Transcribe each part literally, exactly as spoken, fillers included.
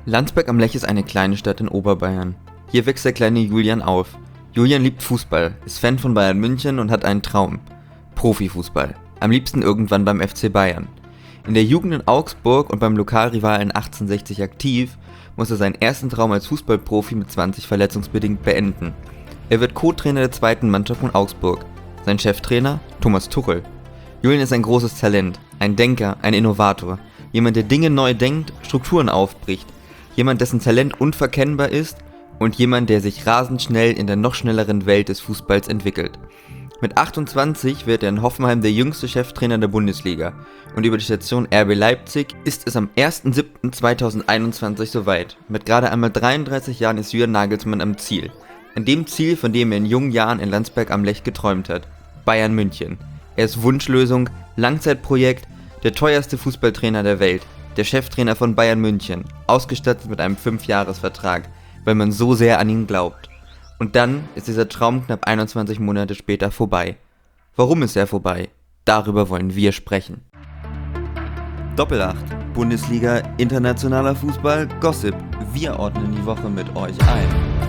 Landsberg am Lech ist eine kleine Stadt in Oberbayern. Hier wächst der kleine Julian auf. Julian liebt Fußball, ist Fan von Bayern München und hat einen Traum. Profifußball. Am liebsten irgendwann beim F C Bayern. In der Jugend in Augsburg und beim Lokalrivalen achtzehnhundertsechzig aktiv, muss er seinen ersten Traum als Fußballprofi mit zwanzig verletzungsbedingt beenden. Er wird Co-Trainer der zweiten Mannschaft von Augsburg. Sein Cheftrainer? Thomas Tuchel. Julian ist ein großes Talent, ein Denker, ein Innovator. Jemand, der Dinge neu denkt, Strukturen aufbricht. Jemand, dessen Talent unverkennbar ist und jemand, der sich rasend schnell in der noch schnelleren Welt des Fußballs entwickelt. Mit achtundzwanzig wird er in Hoffenheim der jüngste Cheftrainer der Bundesliga und über die Station R B Leipzig ist es am erster siebter zweitausendeinundzwanzig soweit. Mit gerade einmal dreiunddreißig Jahren ist Julian Nagelsmann am Ziel. An dem Ziel, von dem er in jungen Jahren in Landsberg am Lech geträumt hat. Bayern München. Er ist Wunschlösung, Langzeitprojekt, der teuerste Fußballtrainer der Welt. Der Cheftrainer von Bayern München, ausgestattet mit einem fünf-Jahres-Vertrag, weil man so sehr an ihn glaubt. Und dann ist dieser Traum knapp einundzwanzig Monate später vorbei. Warum ist er vorbei? Darüber wollen wir sprechen. Doppelacht, Bundesliga, internationaler Fußball, Gossip. Wir ordnen die Woche mit euch ein.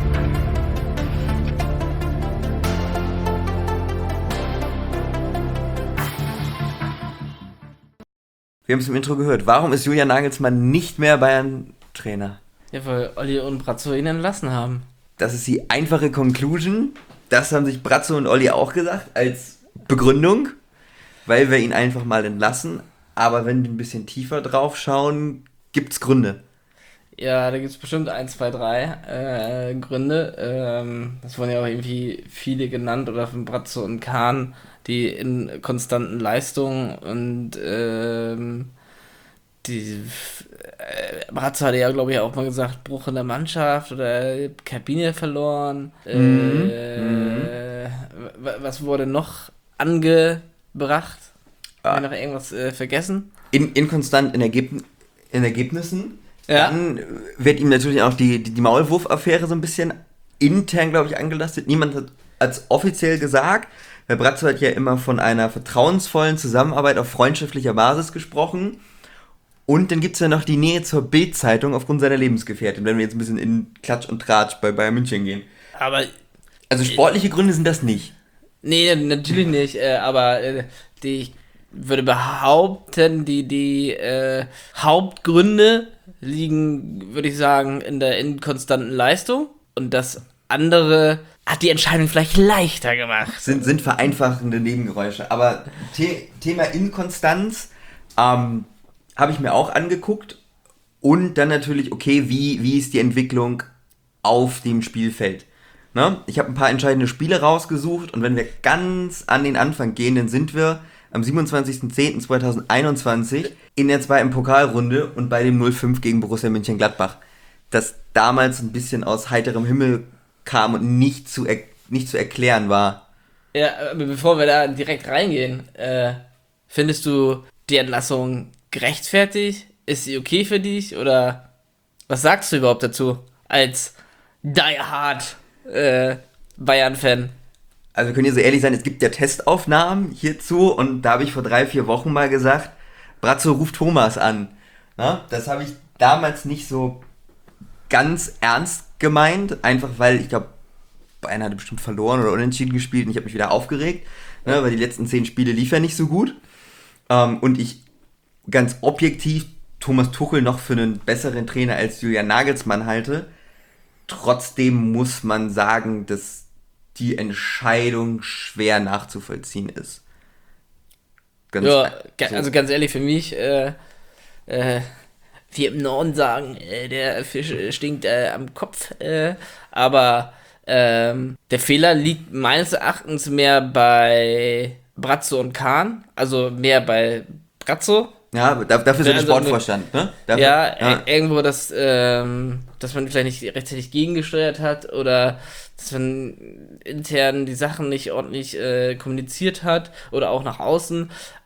Wir haben es im Intro gehört. Warum ist Julian Nagelsmann nicht mehr Bayern-Trainer? Ja, weil Olli und Brazzo ihn entlassen haben. Das ist die einfache Conclusion. Das haben sich Brazzo und Olli auch gesagt als Begründung, weil wir ihn einfach mal entlassen. Aber wenn wir ein bisschen tiefer drauf schauen, gibt es Gründe. Ja, da gibt es bestimmt ein, zwei, drei äh, Gründe. Ähm, das wurden ja auch irgendwie viele genannt oder von Brazzo und Kahn, die in konstanten Leistungen und ähm, die äh, Brazzo hatte ja, glaube ich, auch mal gesagt, Bruch in der Mannschaft oder Kabine verloren. Mhm. Äh, Mhm. w- was wurde noch angebracht? Ah. Haben wir noch irgendwas äh, vergessen? In, inkonstant in, Ergebn- in Ergebnissen. Ja. Dann wird ihm natürlich auch die, die, die Maulwurf-Affäre so ein bisschen intern, glaube ich, angelastet. Niemand hat es offiziell gesagt. Herr Brazzo hat ja immer von einer vertrauensvollen Zusammenarbeit auf freundschaftlicher Basis gesprochen. Und dann gibt es ja noch die Nähe zur Bild-Zeitung aufgrund seiner Lebensgefährtin, wenn wir jetzt ein bisschen in Klatsch und Tratsch bei Bayern München gehen. Aber Also sportliche Gründe sind das nicht. nee, natürlich nicht, äh, aber äh, die, ich würde behaupten, die, die äh, Hauptgründe liegen, würde ich sagen, in der inkonstanten Leistung und das andere hat die Entscheidung vielleicht leichter gemacht. Sind, sind vereinfachende Nebengeräusche. Aber The- Thema Inkonstanz ähm, habe ich mir auch angeguckt. Und dann natürlich, okay, wie, wie ist die Entwicklung auf dem Spielfeld? Ne? Ich habe ein paar entscheidende Spiele rausgesucht. Und wenn wir ganz an den Anfang gehen, dann sind wir am siebenundzwanzigster zehnter zweitausendeinundzwanzig in der zweiten Pokalrunde und bei dem null fünf gegen Borussia Mönchengladbach. Das damals ein bisschen aus heiterem Himmel kam und nicht zu, er- nicht zu erklären war. Ja, aber bevor wir da direkt reingehen, äh, findest du die Entlassung gerechtfertigt? Ist sie okay für dich? Oder was sagst du überhaupt dazu als Die Hard äh, Bayern-Fan? Also wir können hier so ehrlich sein, es gibt ja Testaufnahmen hierzu und da habe ich vor drei, vier Wochen mal gesagt, Brazzo ruft Thomas an. Na, das habe ich damals nicht so ganz ernst gemeint, einfach weil ich glaube, Bayern hatte bestimmt verloren oder unentschieden gespielt und ich habe mich wieder aufgeregt, ne, weil die letzten zehn Spiele lief ja nicht so gut. Ähm, und ich ganz objektiv Thomas Tuchel noch für einen besseren Trainer als Julian Nagelsmann halte. Trotzdem muss man sagen, dass die Entscheidung schwer nachzuvollziehen ist. Ganz Ja, ga- so. also ganz ehrlich, für mich, äh, äh, wir im Norden sagen, äh, der Fisch äh, stinkt äh, am Kopf, äh, aber ähm, der Fehler liegt meines Erachtens mehr bei Brazzo und Kahn, also mehr bei Brazzo. Ja, aber da- dafür sind Ja, der also Sportvorstand, ne? Dafür, Ja, ja. irgendwo, dass, ähm, dass man vielleicht nicht rechtzeitig gegengesteuert hat oder dass man intern die Sachen nicht ordentlich äh, kommuniziert hat oder auch nach außen.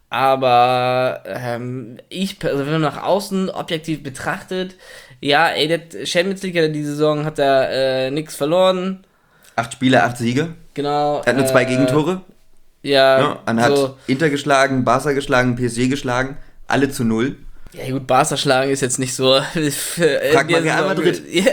Aber ähm, ich, also wenn man nach außen objektiv betrachtet, ja, ey, der Champions League hat die Saison hat da äh, nichts verloren. Acht Spiele, acht Siege. Genau. Er hat nur zwei äh, Gegentore. Ja, Ja, man hat so, Inter geschlagen, Barca geschlagen, P S G geschlagen. Alle zu null. Ja gut, Barca schlagen ist jetzt nicht so... Frag mal Real Madrid. Ja.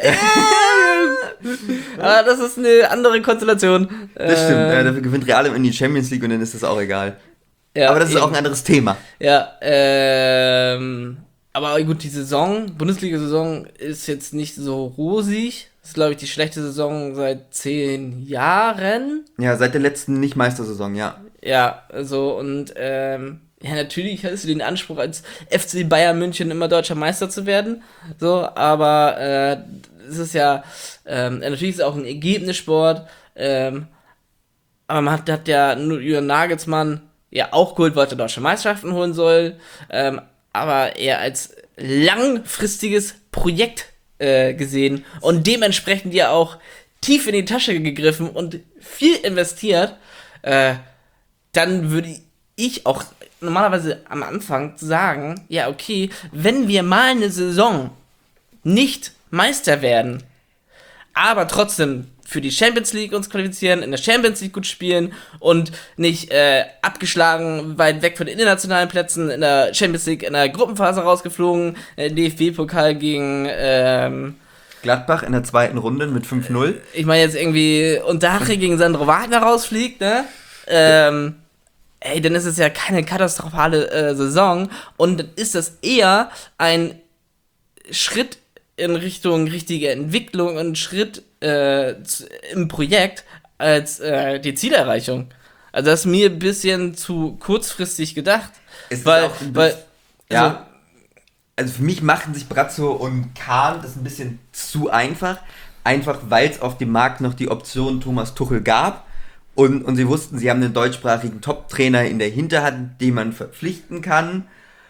Aber das ist eine andere Konstellation. Das stimmt, äh, dafür gewinnt Real in die Champions League und dann ist das auch egal. Ja, aber das ist eben auch ein anderes Thema. Ja, ähm... Aber gut, die Saison, Bundesliga-Saison ist jetzt nicht so rosig. Das ist, glaube ich, die schlechte Saison seit zehn Jahren. Ja, seit der letzten Nicht-Meistersaison, ja. Ja, so und ähm, ja, natürlich hast du den Anspruch, als F C Bayern München immer deutscher Meister zu werden. So, aber äh, es ist ja, ähm, natürlich ist es auch ein Ergebnissport. Ähm, aber man hat, hat ja nur Julian Nagelsmann ja auch geholt, wollte deutsche Meisterschaften holen soll. Ähm, aber eher als langfristiges Projekt äh, gesehen und dementsprechend ja auch tief in die Tasche gegriffen und viel investiert, äh, dann würde ich auch normalerweise am Anfang sagen, ja okay, wenn wir mal eine Saison nicht Meister werden, aber trotzdem für die Champions League uns qualifizieren, in der Champions League gut spielen und nicht äh, abgeschlagen, weit weg von den internationalen Plätzen, in der Champions League in der Gruppenphase rausgeflogen, äh, D F B-Pokal gegen ähm, Gladbach in der zweiten Runde mit fünf null. Ich meine jetzt irgendwie Unterhaching gegen Sandro Wagner rausfliegt, ne? Ähm, ey, dann ist es ja keine katastrophale äh, Saison und dann ist das eher ein Schritt in Richtung richtige Entwicklung und Schritt äh, zu, im Projekt als äh, die Zielerreichung. Also das ist mir ein bisschen zu kurzfristig gedacht. Es weil, ist auch ein weil bisschen, ja, also, also für mich machen sich Brazzo und Kahn das ein bisschen zu einfach. Einfach weil es auf dem Markt noch die Option Thomas Tuchel gab. Und, und sie wussten, sie haben einen deutschsprachigen Top-Trainer in der Hinterhand, den man verpflichten kann.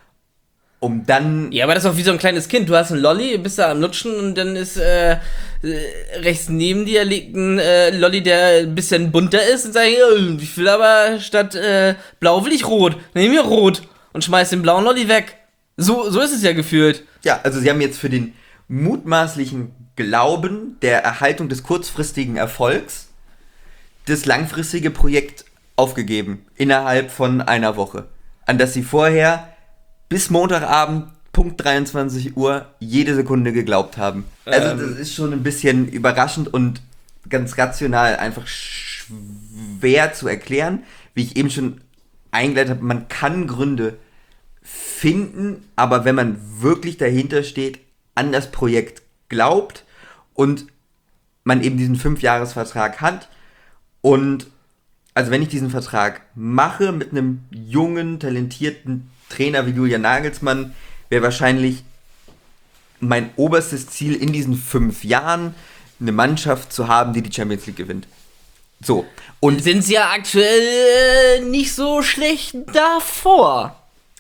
Um dann... Ja, aber das ist auch wie so ein kleines Kind. Du hast einen Lolli, bist da am Lutschen und dann ist äh, rechts neben dir liegt ein äh, Lolli, der ein bisschen bunter ist und sagt, oh, ich will aber statt äh, blau will ich rot. Nehm mir rot und schmeiß den blauen Lolli weg. So, so ist es ja gefühlt. Ja, also sie haben jetzt für den mutmaßlichen Glauben der Erhaltung des kurzfristigen Erfolgs das langfristige Projekt aufgegeben. Innerhalb von einer Woche. An das sie vorher... bis Montagabend, Punkt dreiundzwanzig Uhr, jede Sekunde geglaubt haben. Also ähm. das ist schon ein bisschen überraschend und ganz rational einfach schwer zu erklären. Wie ich eben schon eingeleitet habe, man kann Gründe finden, aber wenn man wirklich dahinter steht, an das Projekt glaubt und man eben diesen Fünfjahresvertrag hat und also wenn ich diesen Vertrag mache mit einem jungen, talentierten Trainer wie Julian Nagelsmann, wäre wahrscheinlich mein oberstes Ziel in diesen fünf Jahren, eine Mannschaft zu haben, die die Champions League gewinnt. So. Und sind sie ja aktuell nicht so schlecht davor.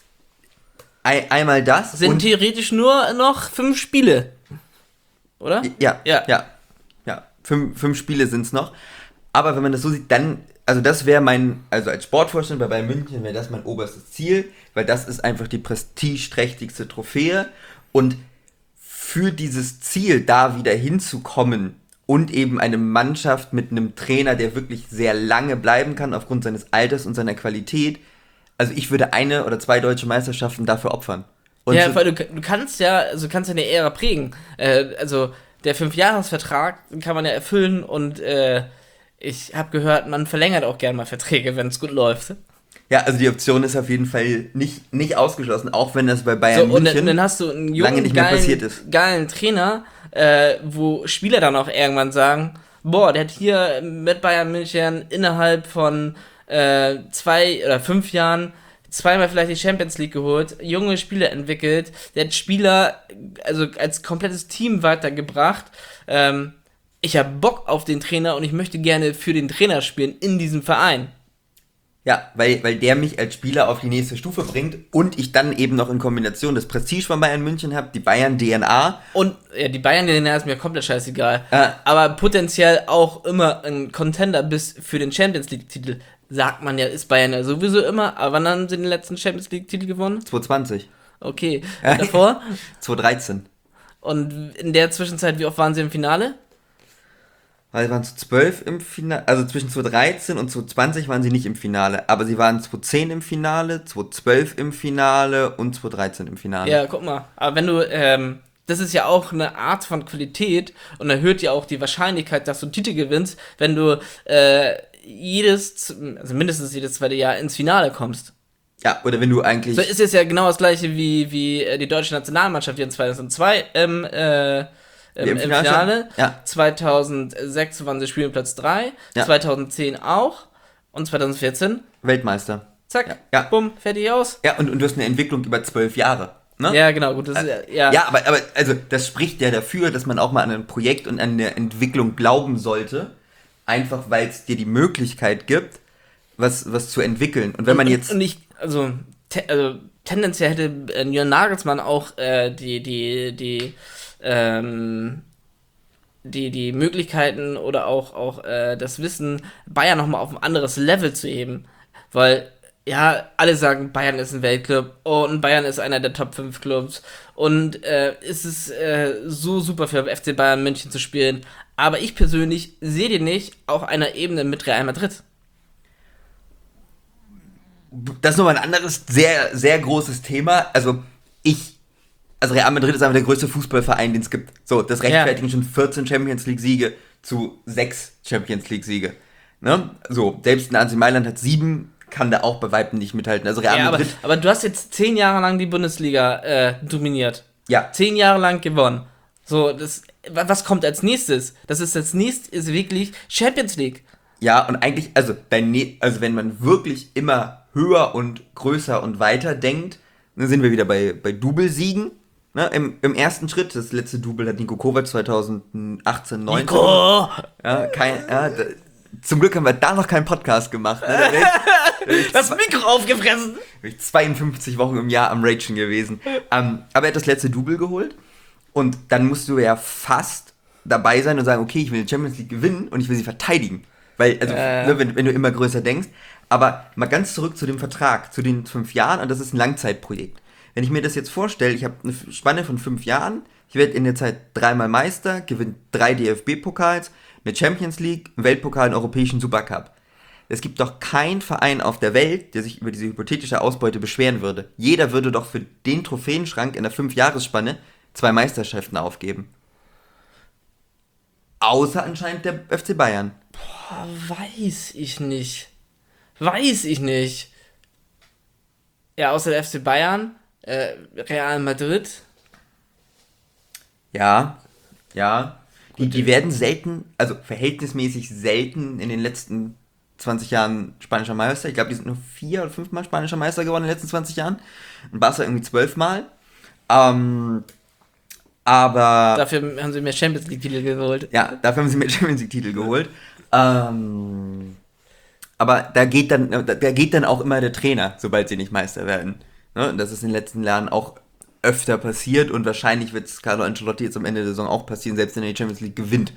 Ein, einmal das. Sind und theoretisch nur noch fünf Spiele. Oder? Ja, ja, ja. ja. Fünf, fünf Spiele sind es noch. Aber wenn man das so sieht, dann... Also das wäre mein, also als Sportvorstand bei Bayern München wäre das mein oberstes Ziel, weil das ist einfach die prestigeträchtigste Trophäe und für dieses Ziel da wieder hinzukommen und eben eine Mannschaft mit einem Trainer, der wirklich sehr lange bleiben kann aufgrund seines Alters und seiner Qualität, also ich würde eine oder zwei deutsche Meisterschaften dafür opfern. Und ja, so, weil du, du kannst ja, also kannst ja eine Ära prägen, äh, also der Fünfjahresvertrag kann man ja erfüllen und äh, ich habe gehört, man verlängert auch gerne mal Verträge, wenn es gut läuft. Ja, also die Option ist auf jeden Fall nicht, nicht ausgeschlossen, auch wenn das bei Bayern so, und München dann, dann hast du einen jungen, lange nicht mehr geilen, passiert ist. geilen Trainer, äh, wo Spieler dann auch irgendwann sagen, boah, der hat hier mit Bayern München innerhalb von äh, zwei oder fünf Jahren zweimal vielleicht die Champions League geholt, junge Spieler entwickelt, der hat Spieler also als komplettes Team weitergebracht, ähm, ich habe Bock auf den Trainer und ich möchte gerne für den Trainer spielen in diesem Verein. Ja, weil, weil der mich als Spieler auf die nächste Stufe bringt und ich dann eben noch in Kombination das Prestige von Bayern München habe, die Bayern-D N A. Und ja, die Bayern-D N A ist mir komplett scheißegal. Äh, aber potenziell auch immer ein Contender bis für den Champions League-Titel. Sagt man ja, ist Bayern ja sowieso immer. Aber wann haben sie den letzten Champions League-Titel gewonnen? zwanzig zwanzig. Okay. Und davor? zwanzig dreizehn. Und in der Zwischenzeit, wie oft waren sie im Finale? weil sie waren zu zwölf im Finale, also zwischen zweitausenddreizehn und zweitausendzwanzig waren sie nicht im Finale, aber sie waren zweitausendzehn im Finale, zweitausendzwölf im Finale und zweitausenddreizehn im Finale. Ja, guck mal. Aber wenn du, ähm, das ist ja auch eine Art von Qualität und erhöht ja auch die Wahrscheinlichkeit, dass du einen Titel gewinnst, wenn du äh, jedes, also mindestens jedes zweite Jahr ins Finale kommst. Ja, oder wenn du eigentlich... So ist es ja genau das gleiche wie, wie äh, die deutsche Nationalmannschaft, die in zweitausendzwei ähm, äh, im, im Finale, Finale, ja. zweitausendsechs waren sie Spielplatz drei, Ja. zweitausendzehn auch und zweitausendvierzehn, Weltmeister. zack, Ja. bumm, fertig aus. Ja, und, und du hast eine Entwicklung über zwölf Jahre. Ne? Ja, genau, gut, das ist ja, ja. Ja, aber, aber also das spricht ja dafür, dass man auch mal an ein Projekt und an eine Entwicklung glauben sollte, einfach weil es dir die Möglichkeit gibt, was, was zu entwickeln. Und wenn man jetzt... Und ich, also, te, also tendenziell hätte äh, Jürgen Nagelsmann auch äh, die, die, die, ähm, die, die Möglichkeiten oder auch, auch äh, das Wissen, Bayern nochmal auf ein anderes Level zu heben. Weil, ja, alle sagen, Bayern ist ein Weltclub und Bayern ist einer der Top fünf Clubs und äh, es ist äh, so super für F C Bayern München zu spielen. Aber ich persönlich sehe den nicht auf einer Ebene mit Real Madrid. Das ist nochmal ein anderes, sehr, sehr großes Thema. Also, ich, also Real Madrid ist einfach der größte Fußballverein, den es gibt. So, das rechtfertigen ja. schon vierzehn Champions League-Siege zu sechs Champions League-Siege. Ne? So, selbst ein A C Mailand hat sieben, kann da auch bei Weitem nicht mithalten. Also Real ja, Madrid. Aber, aber du hast jetzt zehn Jahre lang die Bundesliga äh, dominiert. Ja. Zehn Jahre lang gewonnen. So, das, was kommt als nächstes? Das ist als nächstes ist wirklich Champions League. Ja, und eigentlich, also, bei, also wenn man wirklich immer höher und größer und weiter denkt, dann sind wir wieder bei, bei Doublesiegen. Ne, im, Im ersten Schritt, das letzte Double hat Nico Kovac zweitausendachtzehn, neunzehn. Nico! Ja, kein, ja, da, zum Glück haben wir da noch keinen Podcast gemacht. Ne? Da wär ich, da das Mikro aufgefressen! Bin ich zweiundfünfzig Wochen im Jahr am Ragen gewesen. Ähm, aber er hat das letzte Double geholt und dann musst du ja fast dabei sein und sagen, okay, ich will die Champions League gewinnen und ich will sie verteidigen. Weil, also, äh. ne, wenn, wenn du immer größer denkst. Aber mal ganz zurück zu dem Vertrag, zu den fünf Jahren, und das ist ein Langzeitprojekt. Wenn ich mir das jetzt vorstelle, ich habe eine Spanne von fünf Jahren, ich werde in der Zeit dreimal Meister, gewinne drei D F B-Pokals, eine Champions League, einen Weltpokal, einen europäischen Supercup. Es gibt doch keinen Verein auf der Welt, der sich über diese hypothetische Ausbeute beschweren würde. Jeder würde doch für den Trophäenschrank in der fünf-Jahres-Spanne zwei Meisterschaften aufgeben. Außer anscheinend der F C Bayern. Boah, weiß ich nicht. Weiß ich nicht. Ja, außer der F C Bayern, äh, Real Madrid. Ja, ja. Die, die werden selten, also verhältnismäßig selten in den letzten zwanzig Jahren spanischer Meister. Ich glaube, die sind nur vier oder fünfmal spanischer Meister geworden in den letzten zwanzig Jahren. Und Barca irgendwie zwölfmal. Ähm, aber... Dafür haben sie mehr Champions League-Titel geholt. Ja, dafür haben sie mehr Champions League-Titel geholt. Ähm... Aber da geht dann, da geht dann auch immer der Trainer, sobald sie nicht Meister werden. Ne? Das ist in den letzten Jahren auch öfter passiert und wahrscheinlich wird es Carlo Ancelotti jetzt am Ende der Saison auch passieren, selbst wenn er die Champions League gewinnt.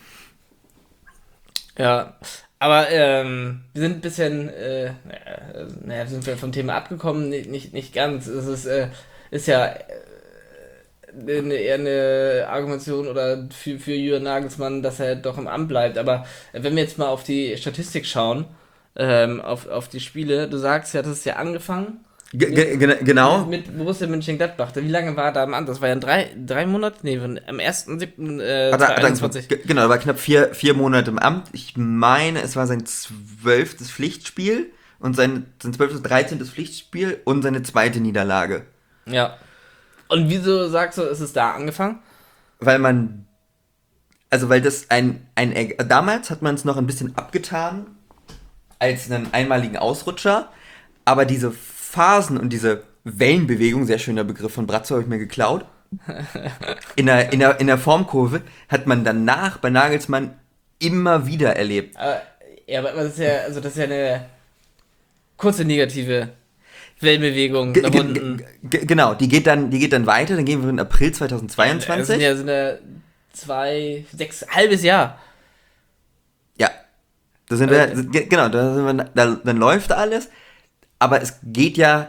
Ja, aber ähm, wir sind ein bisschen, äh, naja, sind wir vom Thema abgekommen, nicht, nicht, nicht ganz. Es ist, äh, ist ja äh, eine, eher eine Argumentation oder für, für Jürgen Nagelsmann, dass er doch im Amt bleibt. Aber wenn wir jetzt mal auf die Statistik schauen, ähm, auf, auf die Spiele, du sagst ja, das ist ja angefangen. G- g- genau. Mit, mit Borussia Mönchengladbach. Wie lange war er da am Amt? Das war ja drei, drei Monate? Nee, am ersten siebten Äh, zweitausendeinundzwanzig. G- genau, er war knapp vier, vier Monate im Amt. Ich meine, es war sein zwölftes Pflichtspiel und sein, sein zwölftes, dreizehntes Pflichtspiel und seine zweite Niederlage. Ja. Und wieso sagst du, ist es da angefangen? Weil man, also weil das ein, ein damals hat man es noch ein bisschen abgetan als einen einmaligen Ausrutscher, aber diese Phasen und diese Wellenbewegung, sehr schöner Begriff von Bratzo, habe ich mir geklaut, in der, in, der, in der Formkurve hat man danach bei Nagelsmann immer wieder erlebt. Aber, ja, aber das ist ja, also das ist ja eine kurze negative Wellenbewegung G- nach g- unten. G- genau, die geht dann, die geht dann weiter, dann gehen wir in April zweitausendzweiundzwanzig. Das sind ja, sind ja zwei, sechs, halbes Jahr. Ja, da sind wir, g- genau, da sind wir, da, dann läuft alles, aber es geht ja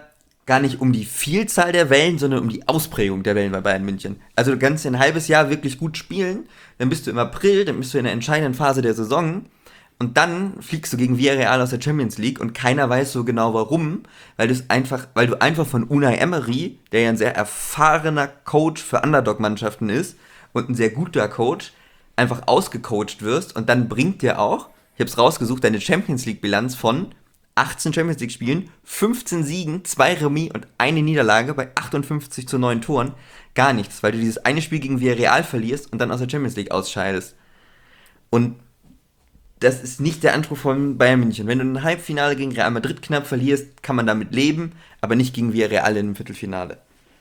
gar nicht um die Vielzahl der Wellen, sondern um die Ausprägung der Wellen bei Bayern München. Also du kannst ja ein halbes Jahr wirklich gut spielen, dann bist du im April, dann bist du in der entscheidenden Phase der Saison und dann fliegst du gegen Villarreal aus der Champions League und keiner weiß so genau warum, weil du es einfach, weil du einfach von Unai Emery, der ja ein sehr erfahrener Coach für Underdog-Mannschaften ist und ein sehr guter Coach, einfach ausgecoacht wirst und dann bringt dir auch, ich habe es rausgesucht, deine Champions League-Bilanz von achtzehn Champions League Spielen, fünfzehn Siegen, zwei Remis und eine Niederlage bei achtundfünfzig zu neun Toren. Gar nichts, weil du dieses eine Spiel gegen Villarreal verlierst und dann aus der Champions League ausscheidest. Und das ist nicht der Anspruch von Bayern München. Wenn du ein Halbfinale gegen Real Madrid knapp verlierst, kann man damit leben, aber nicht gegen Villarreal in einem Viertelfinale.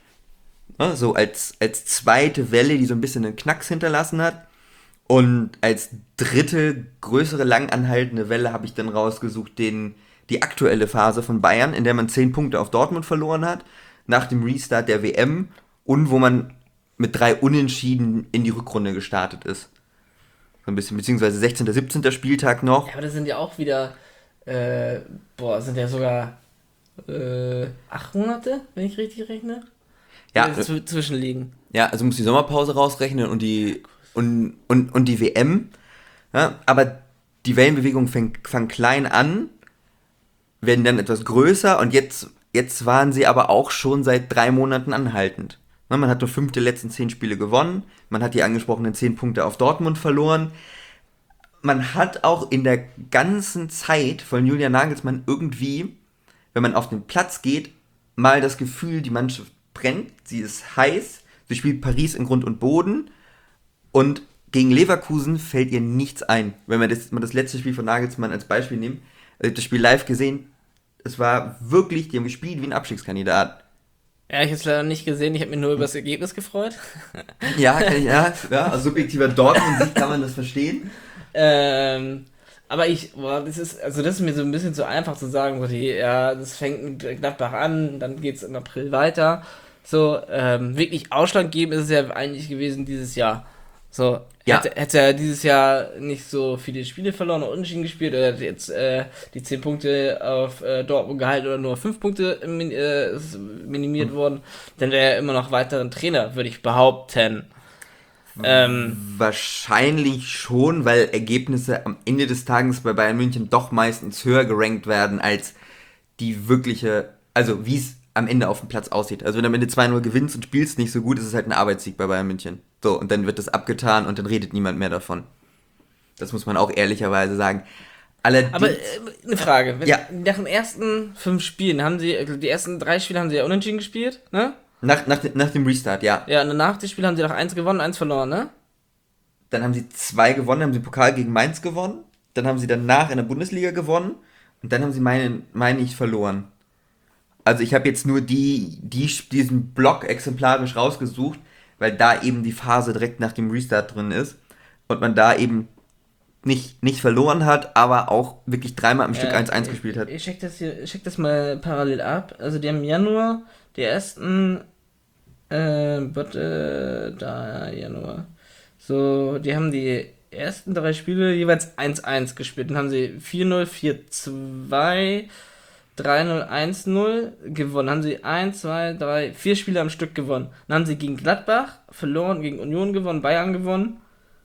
Ja, so als, als zweite Welle, die so ein bisschen einen Knacks hinterlassen hat. Und als dritte, größere, langanhaltende Welle habe ich dann rausgesucht, den die aktuelle Phase von Bayern, in der man zehn Punkte auf Dortmund verloren hat, nach dem Restart der W M und wo man mit drei Unentschieden in die Rückrunde gestartet ist. So ein bisschen, beziehungsweise sechzehnter, siebzehnter Spieltag noch. Ja, aber das sind ja auch wieder, äh, boah, sind ja sogar äh, acht Monate, wenn ich richtig rechne? Ja. Die z- zwischenliegen. Ja, also muss die Sommerpause rausrechnen und die und, und, und die W M. Ja, aber die Wellenbewegung fängt, fängt klein an, werden dann etwas größer und jetzt, jetzt waren sie aber auch schon seit drei Monaten anhaltend. Na, man hat nur fünf der letzten zehn Spiele gewonnen, man hat die angesprochenen zehn Punkte auf Dortmund verloren. Man hat auch in der ganzen Zeit von Julian Nagelsmann irgendwie, wenn man auf den Platz geht, mal das Gefühl, die Mannschaft brennt, sie ist heiß, sie spielt Paris in Grund und Boden und gegen Leverkusen fällt ihr nichts ein. Wenn wir das, mal das letzte Spiel von Nagelsmann als Beispiel nehmen, ich habe das Spiel live gesehen, es war wirklich, die haben gespielt wie ein Abstiegskandidat. Ja, ich habe es leider nicht gesehen, ich habe mich nur über das Ergebnis gefreut. Ja, kann ich, ja, ja, aus subjektiver Dortmund-Sicht kann man das verstehen. ähm, aber ich, boah, das ist, also das ist mir so ein bisschen zu einfach zu sagen, so die, ja, das fängt mit Gladbach an, dann geht's im April weiter. So, ähm, wirklich ausschlaggebend ist es ja eigentlich gewesen dieses Jahr. So, Ja. hätte, hätte er dieses Jahr nicht so viele Spiele verloren oder unentschieden gespielt oder hätte jetzt äh, die zehn Punkte auf äh, Dortmund gehalten oder nur fünf Punkte min- äh, minimiert Mhm. worden, dann wäre er immer noch weiteren Trainer, würde ich behaupten. Ähm, Wahrscheinlich schon, weil Ergebnisse am Ende des Tages bei Bayern München doch meistens höher gerankt werden als die wirkliche, also wie es am Ende auf dem Platz aussieht. Also wenn du am Ende zwei null gewinnst und spielst nicht so gut, ist es halt ein Arbeitssieg bei Bayern München. So, und dann wird das abgetan und dann redet niemand mehr davon. Das muss man auch ehrlicherweise sagen. Allerdings, aber äh, eine Frage, wenn, Ja. nach den ersten fünf Spielen haben sie, die ersten drei Spiele haben sie ja unentschieden gespielt, ne? nach, nach, nach dem Restart, ja. Ja, und danach die Spiele haben sie noch eins gewonnen, eins verloren, ne? Dann haben sie zwei gewonnen, haben sie Pokal gegen Mainz gewonnen. Dann haben sie danach in der Bundesliga gewonnen. Und dann haben sie, meine, meine ich, verloren. Also ich habe jetzt nur die, die, diesen Block exemplarisch rausgesucht, weil da eben die Phase direkt nach dem Restart drin ist. Und man da eben nicht, nicht verloren hat, aber auch wirklich dreimal am Stück Äh, eins eins ich- gespielt hat. Ich check das hier, ich check das mal parallel ab. Also die haben im Januar die ersten, äh, warte, da Januar. So, die haben die ersten drei Spiele jeweils eins eins gespielt. Dann haben sie vier null, vier zwei, drei null, eins null gewonnen. Dann haben sie eins, zwei, drei, vier Spiele am Stück gewonnen. Dann haben sie gegen Gladbach verloren, gegen Union gewonnen, Bayern gewonnen,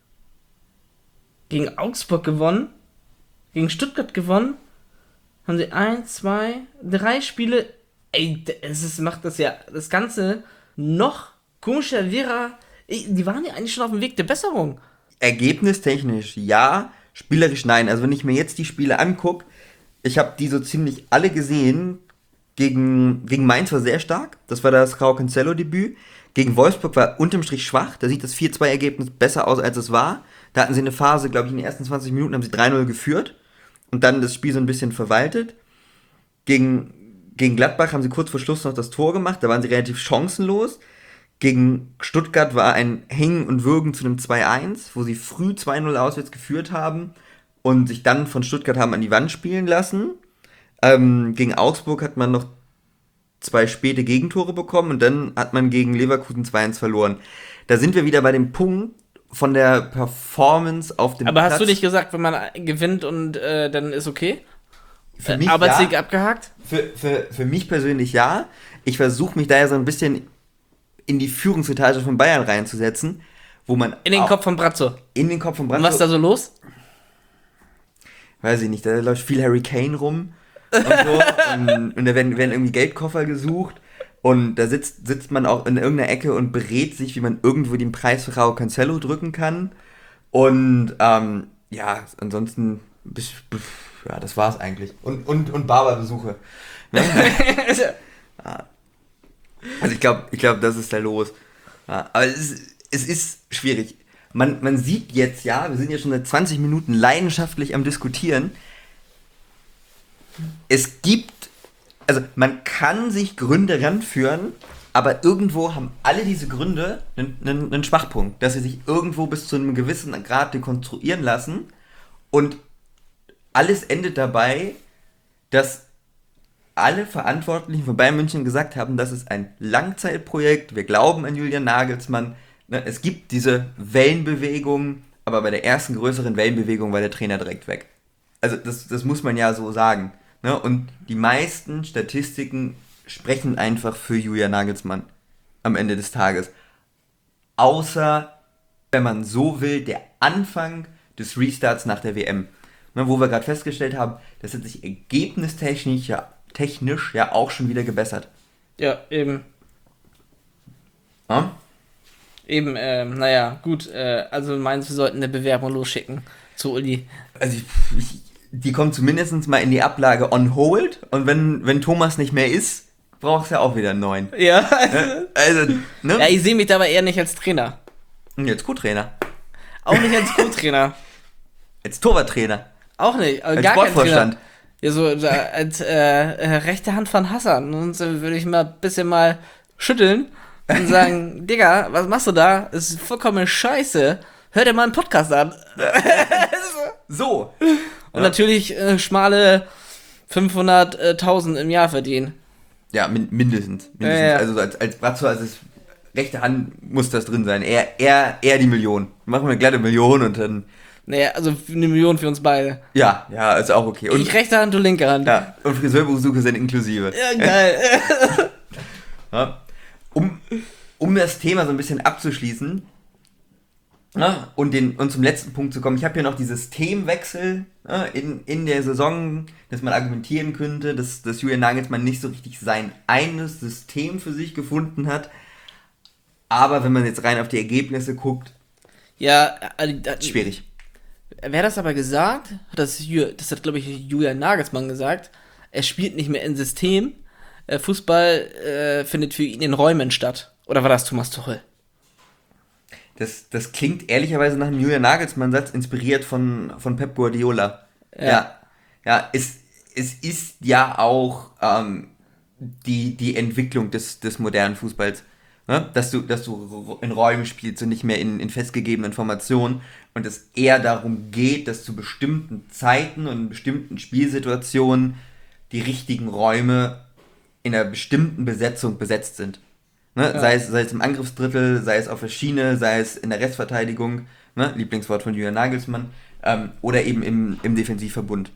gegen Augsburg gewonnen, gegen Stuttgart gewonnen. Haben sie eins, zwei, drei Spiele. Ey, es ist, macht das ja das Ganze noch komischer, wäre. Die waren ja eigentlich schon auf dem Weg der Besserung. Ergebnistechnisch ja, spielerisch nein. Also wenn ich mir jetzt die Spiele angucke, ich habe die so ziemlich alle gesehen. Gegen, gegen Mainz war sehr stark, das war das João Cancelo-Debüt. Gegen Wolfsburg war unterm Strich schwach, da sieht das vier zwei Ergebnis besser aus, als es war. Da hatten sie eine Phase, glaube ich, in den ersten zwanzig Minuten haben sie drei null geführt und dann das Spiel so ein bisschen verwaltet. Gegen, gegen Gladbach haben sie kurz vor Schluss noch das Tor gemacht, da waren sie relativ chancenlos. Gegen Stuttgart war ein Hängen und Würgen zu einem zwei eins, wo sie früh zwei null auswärts geführt haben und sich dann von Stuttgart haben an die Wand spielen lassen. Ähm, gegen Augsburg hat man noch zwei späte Gegentore bekommen und dann hat man gegen Leverkusen zwei eins verloren. Da sind wir wieder bei dem Punkt von der Performance auf dem Aber Platz. hast du nicht gesagt, wenn man gewinnt und äh, dann ist okay? Für Äh, mich Arbeitssieg ja. abgehakt? Für, für, für mich persönlich ja. ich versuche mich da ja so ein bisschen in die Führungsetage von Bayern reinzusetzen, wo man In den Kopf von Brazzo. In den Kopf von Brazzo. Und was ist da so los? Weiß ich nicht, da läuft viel Harry Kane rum und so. und, und da werden, werden irgendwie Geldkoffer gesucht. Und da sitzt, sitzt man auch in irgendeiner Ecke und berät sich, wie man irgendwo den Preis für Raul Cancelo drücken kann. Und ähm, ja, ansonsten, bis, bis, ja, das war's eigentlich. Und, und, und Barberbesuche. Ne? Ja. Also ich glaube, ich glaub, das ist da los. Ja, aber es ist, es ist schwierig. Man, man sieht jetzt, ja, wir sind ja schon seit zwanzig Minuten leidenschaftlich am Diskutieren. Es gibt, also man kann sich Gründe ranführen, aber irgendwo haben alle diese Gründe einen, einen, einen Schwachpunkt, dass sie sich irgendwo bis zu einem gewissen Grad dekonstruieren lassen und alles endet dabei, dass alle Verantwortlichen von Bayern München gesagt haben, das ist ein Langzeitprojekt, wir glauben an Julian Nagelsmann. Es gibt diese Wellenbewegung, aber bei der ersten größeren Wellenbewegung war der Trainer direkt weg. Also das, das muss man ja so sagen. Und die meisten Statistiken sprechen einfach für Julian Nagelsmann am Ende des Tages. Außer, wenn man so will, der Anfang des Restarts nach der W M. Wo wir gerade festgestellt haben, das hat sich ergebnistechnisch ja, technisch ja auch schon wieder gebessert. Ja, eben. Hm? Eben, ähm, naja, gut, äh, also meinst du, wir sollten eine Bewerbung losschicken zu Uli? Also ich, ich, die kommt zumindest mal in die Ablage on hold und wenn, wenn Thomas nicht mehr ist, brauchst du ja auch wieder einen neuen. Ja. Also, also ne? Ja, ich sehe mich dabei eher nicht als Trainer. Als Co-Trainer. Auch nicht als Co-Trainer. Als Torwarttrainer. Auch nicht, also als gar kein Sportvorstand. Trainer. Ja, so da, als äh, äh, rechte Hand von Hassan. Und so würde ich mal ein bisschen mal schütteln und sagen, Digga, was machst du da? Das ist vollkommen scheiße. Hör dir mal einen Podcast an. So. Und ja. natürlich äh, schmale fünfhunderttausend im Jahr verdienen. Ja, min- mindestens. mindestens. Ja, ja. Also als, als Brazzo, also es, rechte Hand muss das drin sein. Er, er, er die Million. Machen wir eine glatte Million und dann... Naja, also eine Million für uns beide. Ja, ja, ist auch okay. Und, ich rechte Hand, du linke Hand. Ja, und Friseurbesuche sind inklusive. Ja, geil. Ja. Um, um das Thema so ein bisschen abzuschließen, ja, und, den, und zum letzten Punkt zu kommen, ich habe hier noch die Systemwechsel ja, in, in der Saison, dass man argumentieren könnte, dass, dass Julian Nagelsmann nicht so richtig sein eines System für sich gefunden hat. Aber wenn man jetzt rein auf die Ergebnisse guckt, ja, also, das, schwierig. Wer hat das aber gesagt? Das, das hat, glaube ich, Julian Nagelsmann gesagt. Er spielt nicht mehr in System. Fußball äh, findet für ihn in Räumen statt. Oder war das Thomas Tuchel? Das, das klingt ehrlicherweise nach einem Julian Nagelsmann-Satz, inspiriert von, von Pep Guardiola. Ja. Ja, ja es, es ist ja auch ähm, die, die Entwicklung des, des modernen Fußballs. Ne? Dass du, dass du in Räumen spielst und nicht mehr in, in festgegebenen Formationen. Und es eher darum geht, dass zu bestimmten Zeiten und in bestimmten Spielsituationen die richtigen Räume in einer bestimmten Besetzung besetzt sind. Ne? Ja. Sei es, sei es im Angriffsdrittel, sei es auf der Schiene, sei es in der Restverteidigung, ne? Lieblingswort von Julian Nagelsmann, ähm, oder eben im, im Defensivverbund.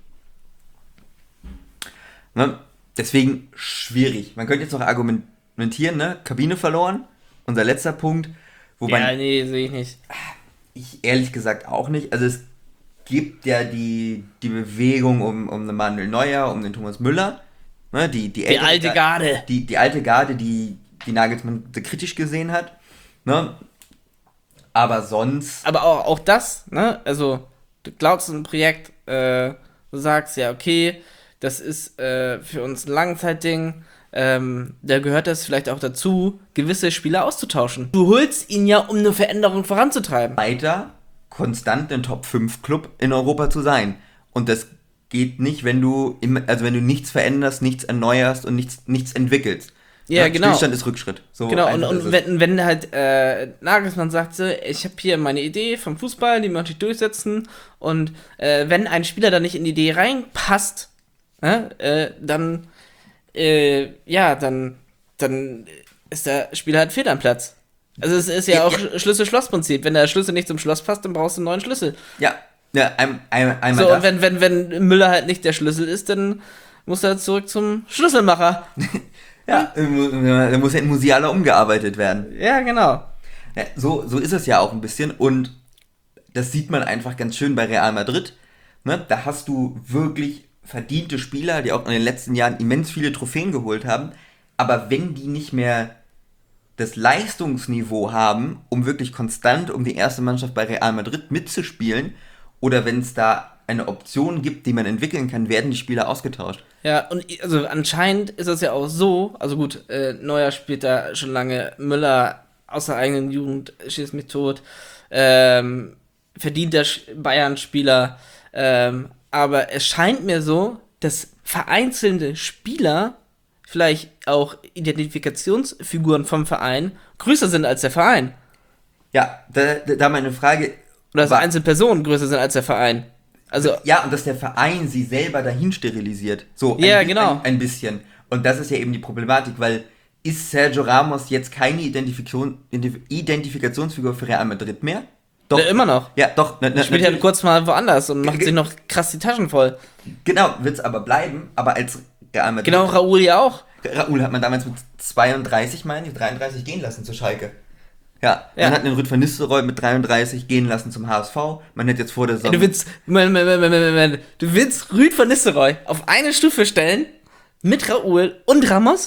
Ne? Deswegen schwierig. Man könnte jetzt noch argumentieren, ne? Kabine verloren, unser letzter Punkt. Wobei ja, nee, sehe ich nicht. Ich ehrlich gesagt auch nicht. Also es gibt ja die, die Bewegung um, um den Manuel Neuer, um den Thomas Müller. Ne? Die, die, die alte Garde. Die, die alte Garde, die die Nagelsmann kritisch gesehen hat. Ne? Aber sonst... Aber auch, auch das, ne? Also du glaubst ein Projekt, äh, du sagst, ja, okay, das ist äh, für uns ein Langzeitding, ähm, da gehört das vielleicht auch dazu, gewisse Spieler auszutauschen. Du holst ihn ja, um eine Veränderung voranzutreiben. Weiter konstant ein Top fünf Club in Europa zu sein. Und das geht nicht, wenn du im, also wenn du nichts veränderst, nichts erneuerst und nichts, nichts entwickelst. Ja, ja, genau. Stillstand ist Rückschritt. So genau, und, und wenn, wenn halt äh, Nagelsmann sagt so, ich habe hier meine Idee vom Fußball, die möchte ich durchsetzen, und äh, wenn ein Spieler da nicht in die Idee reinpasst, äh, dann äh, ja, dann dann ist der Spieler halt fehl am Platz. Also es ist ja, ja auch ja. Schlüssel-Schloss-Prinzip. Wenn der Schlüssel nicht zum Schloss passt, dann brauchst du einen neuen Schlüssel. Ja, ja, ein, ein, einmal so, das. und wenn, wenn, wenn Müller halt nicht der Schlüssel ist, dann muss er zurück zum Schlüsselmacher. Ja, da muss ja in Musiala umgearbeitet werden. Ja, genau. Ja, so, so ist es ja auch ein bisschen und das sieht man einfach ganz schön bei Real Madrid. Ne? Da hast du wirklich verdiente Spieler, die auch in den letzten Jahren immens viele Trophäen geholt haben, aber wenn die nicht mehr das Leistungsniveau haben, um wirklich konstant um die erste Mannschaft bei Real Madrid mitzuspielen, oder wenn es da eine Option gibt, die man entwickeln kann, werden die Spieler ausgetauscht. Ja, und also anscheinend ist es ja auch so, also gut, äh, Neuer spielt da schon lange, Müller aus der eigenen Jugend schießt mich tot, ähm, verdienter Bayern-Spieler, ähm, aber es scheint mir so, dass vereinzelte Spieler, vielleicht auch Identifikationsfiguren vom Verein, größer sind als der Verein. Ja, da, da meine Frage... Oder dass Einzelpersonen größer sind als der Verein. Also, ja, und dass der Verein sie selber dahin sterilisiert. So, ein, ja, genau. ein, ein bisschen. Und das ist ja eben die Problematik, weil ist Sergio Ramos jetzt keine Identifikation, Identifikationsfigur für Real Madrid mehr? Doch. Ja, immer noch. Ja, doch. Na, na, spielt ja kurz mal woanders und macht sich noch krass die Taschen voll. Genau, wird es aber bleiben, aber als Real Madrid... Genau, Raúl ja auch. Raúl hat man damals mit zweiunddreißig, meine ich, dreiunddreißig gehen lassen zu Schalke. Ja, ja. Man hat den Rüd van Nistelrooy mit dreiunddreißig gehen lassen zum H S V. Man hat jetzt vor der Saison... Du willst, man, man, man, man, man, du willst Rüd van Nistelrooy auf eine Stufe stellen mit Raúl und Ramos?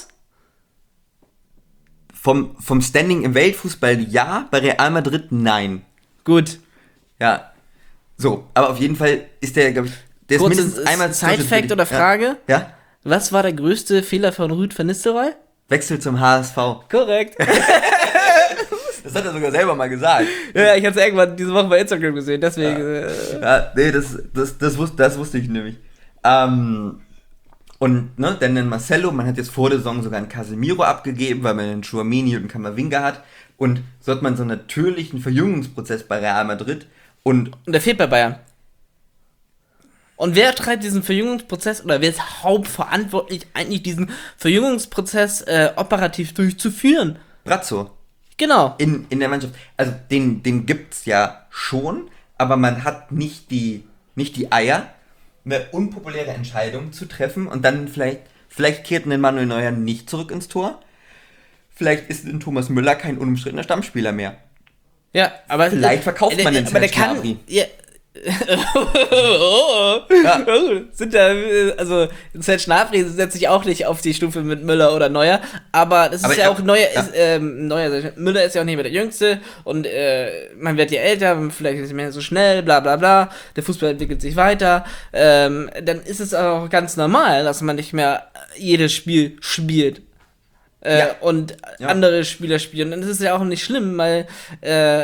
Vom, vom Standing im Weltfußball ja, bei Real Madrid nein. Gut. Ja, so, aber auf jeden Fall ist der, glaube ich, der ist Kurzes mindestens einmal... Side-Fact oder Frage? Ja? ja? Was war der größte Fehler von Rüd van Nistelrooy? Wechsel zum H S V. Korrekt. Das hat er sogar selber mal gesagt. Ja, ich habe es irgendwann diese Woche bei Instagram gesehen, deswegen... Ja, äh ja nee, das, das, das, wusste, das wusste ich nämlich. Ähm, und, ne, dann den Marcelo, man hat jetzt vor der Saison sogar einen Casemiro abgegeben, weil man einen Tchouaméni und einen Camavinga hat. Und so hat man so einen natürlichen Verjüngungsprozess bei Real Madrid. Und, und der fehlt bei Bayern. Und wer treibt diesen Verjüngungsprozess oder wer ist hauptverantwortlich, eigentlich diesen Verjüngungsprozess äh, operativ durchzuführen? Brazzo. Genau. In, in der Mannschaft. Also den, den gibt's ja schon, aber man hat nicht die, nicht die Eier, eine unpopuläre Entscheidung zu treffen und dann vielleicht, vielleicht kehrt ein Manuel Neuer nicht zurück ins Tor. Vielleicht ist ein Thomas Müller kein unumstrittener Stammspieler mehr. Ja, aber vielleicht verkauft äh, man den aber der kann, ja. oh, ja. oh, sind da, also Serge Gnabry setzt sich auch nicht auf die Stufe mit Müller oder Neuer, aber das ist aber ja auch, Neuer, ja. Ist, ähm, Neuer, Müller ist ja auch nicht mehr der Jüngste und äh, man wird ja älter, vielleicht nicht mehr so schnell, bla bla bla, der Fußball entwickelt sich weiter, ähm, dann ist es auch ganz normal, dass man nicht mehr jedes Spiel spielt. Äh, ja. Und ja. andere Spieler spielen. Und das ist ja auch nicht schlimm, weil äh,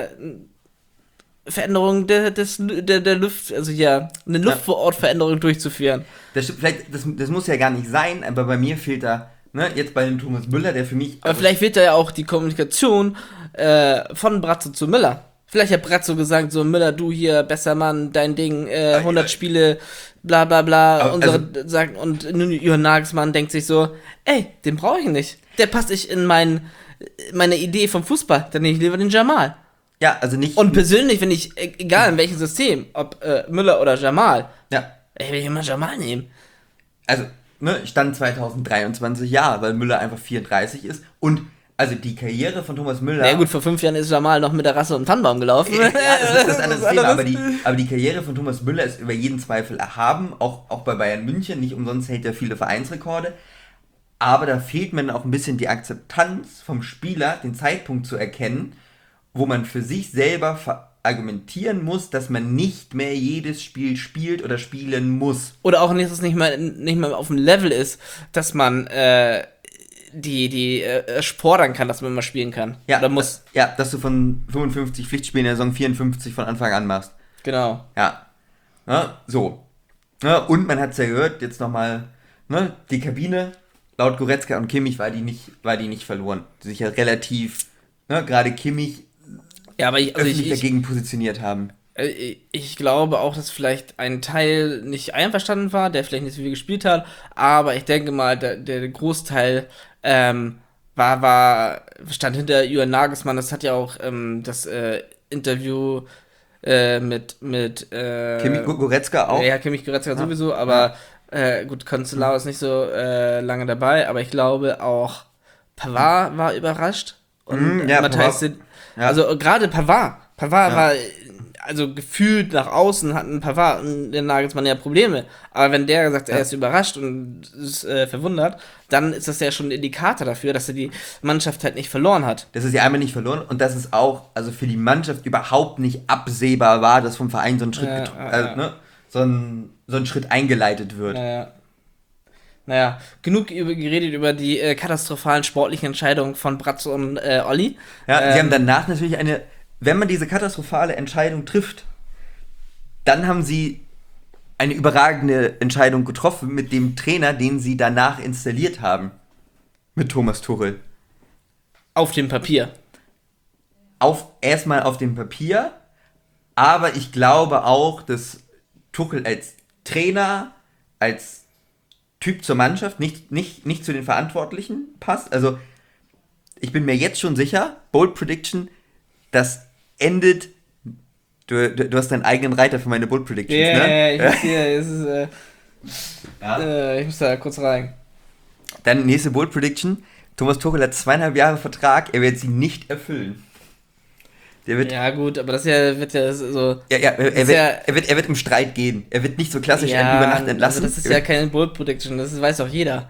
Veränderungen der, des, der, der Luft, also ja, eine Luftverortveränderung durchzuführen. Das, vielleicht, das, das muss ja gar nicht sein, aber bei mir fehlt da, ne, jetzt bei dem Thomas Müller, der für mich... Aber vielleicht fehlt da ja auch die Kommunikation äh, von Brazzo zu Müller. Vielleicht hat Brazzo gesagt, so, Müller, du hier, besser Mann, dein Ding, äh, hundert Spiele, bla bla bla, aber, unsere, also, sagt, und Jürgen Nagelsmann denkt sich so, ey, den brauche ich nicht. Der passt nicht in mein, meine Idee vom Fußball, dann nehme ich lieber den Jamal. Ja, also nicht... Und persönlich finde ich, egal in welchem System, ob äh, Müller oder Jamal, ja. ich will immer Jamal nehmen. Also, ne, Stand zwanzig dreiundzwanzig, ja, weil Müller einfach vierunddreißig ist und also die Karriere von Thomas Müller... Ja gut, vor fünf Jahren ist Jamal noch mit der Rasse und Tannenbaum gelaufen. Ja, das ist das andere Thema, aber die, aber die Karriere von Thomas Müller ist über jeden Zweifel erhaben, auch, auch bei Bayern München, nicht umsonst hält er viele Vereinsrekorde, aber da fehlt mir dann auch ein bisschen die Akzeptanz vom Spieler, den Zeitpunkt zu erkennen, wo man für sich selber argumentieren muss, dass man nicht mehr jedes Spiel spielt oder spielen muss. Oder auch nicht, dass es nicht mal, nicht mal auf dem Level ist, dass man... Äh die, die äh, fordern kann, dass man mal spielen kann. Ja, oder muss. Das, ja, dass du von fünfundfünfzig Pflichtspielen in der Saison vierundfünfzig von Anfang an machst. Genau. Ja. ja so. Ja, und man hat es ja gehört, jetzt nochmal, ne, die Kabine, laut Goretzka und Kimmich war die nicht, war die nicht verloren. Die sich ja relativ, ne, gerade Kimmich ja, aber ich, also öffentlich ich, ich, dagegen positioniert haben. Ich glaube auch, dass vielleicht ein Teil nicht einverstanden war, der vielleicht nicht so viel gespielt hat, aber ich denke mal, der, der Großteil ähm, war, war, stand hinter Jürgen Nagelsmann. Das hat ja auch ähm, das äh, Interview äh, mit, mit äh, Kimmich Goretzka auch? Ja, Kimmich Goretzka ja. sowieso, aber Äh, gut, Cancelao ist nicht so äh, lange dabei, aber ich glaube auch Pavard war überrascht. Und Mm, ja, Matthijs, Pavard. Ja. also äh, gerade Pavard. Pavard Ja. war, äh, also gefühlt nach außen hatten Pavard und der Nagelsmann ja Probleme. Aber wenn der sagt, er Ja. ist überrascht und ist äh, verwundert, dann ist das ja schon ein Indikator dafür, dass er die Mannschaft halt nicht verloren hat. Das ist ja einmal nicht verloren und dass es auch also für die Mannschaft überhaupt nicht absehbar war, dass vom Verein so ein Schritt, Ja, getro- ja, äh, ja. ne, so, ein, so ein Schritt eingeleitet wird. Naja. Naja, genug über, geredet über die äh, katastrophalen sportlichen Entscheidungen von Bratzo und äh, Olli. Ja, Ähm, sie haben danach natürlich eine, wenn man diese katastrophale Entscheidung trifft, dann haben sie eine überragende Entscheidung getroffen mit dem Trainer, den sie danach installiert haben. Mit Thomas Tuchel. Auf dem Papier. Auf, erstmal auf dem Papier, aber ich glaube auch, dass Tuchel als Trainer, als Typ zur Mannschaft, nicht, nicht, nicht zu den Verantwortlichen passt. Also ich bin mir jetzt schon sicher, Bold Prediction, das endet, du, du, du hast deinen eigenen Reiter für meine Bold Predictions, Ja, ne? ich muss hier, es ist, äh, Ja. äh, ich muss da kurz rein. Dann nächste Bold Prediction, Thomas Tuchel hat zweieinhalb Jahre Vertrag, er wird sie nicht erfüllen. Der wird, ja, Ja, gut, aber das ja, wird ja so. ja, er, er, ist wird, ja- er, wird, er wird im Streit gehen. Er wird nicht so klassisch Ja, über Nacht entlassen. also das ist ja keine Bold Prediction, das weiß auch jeder.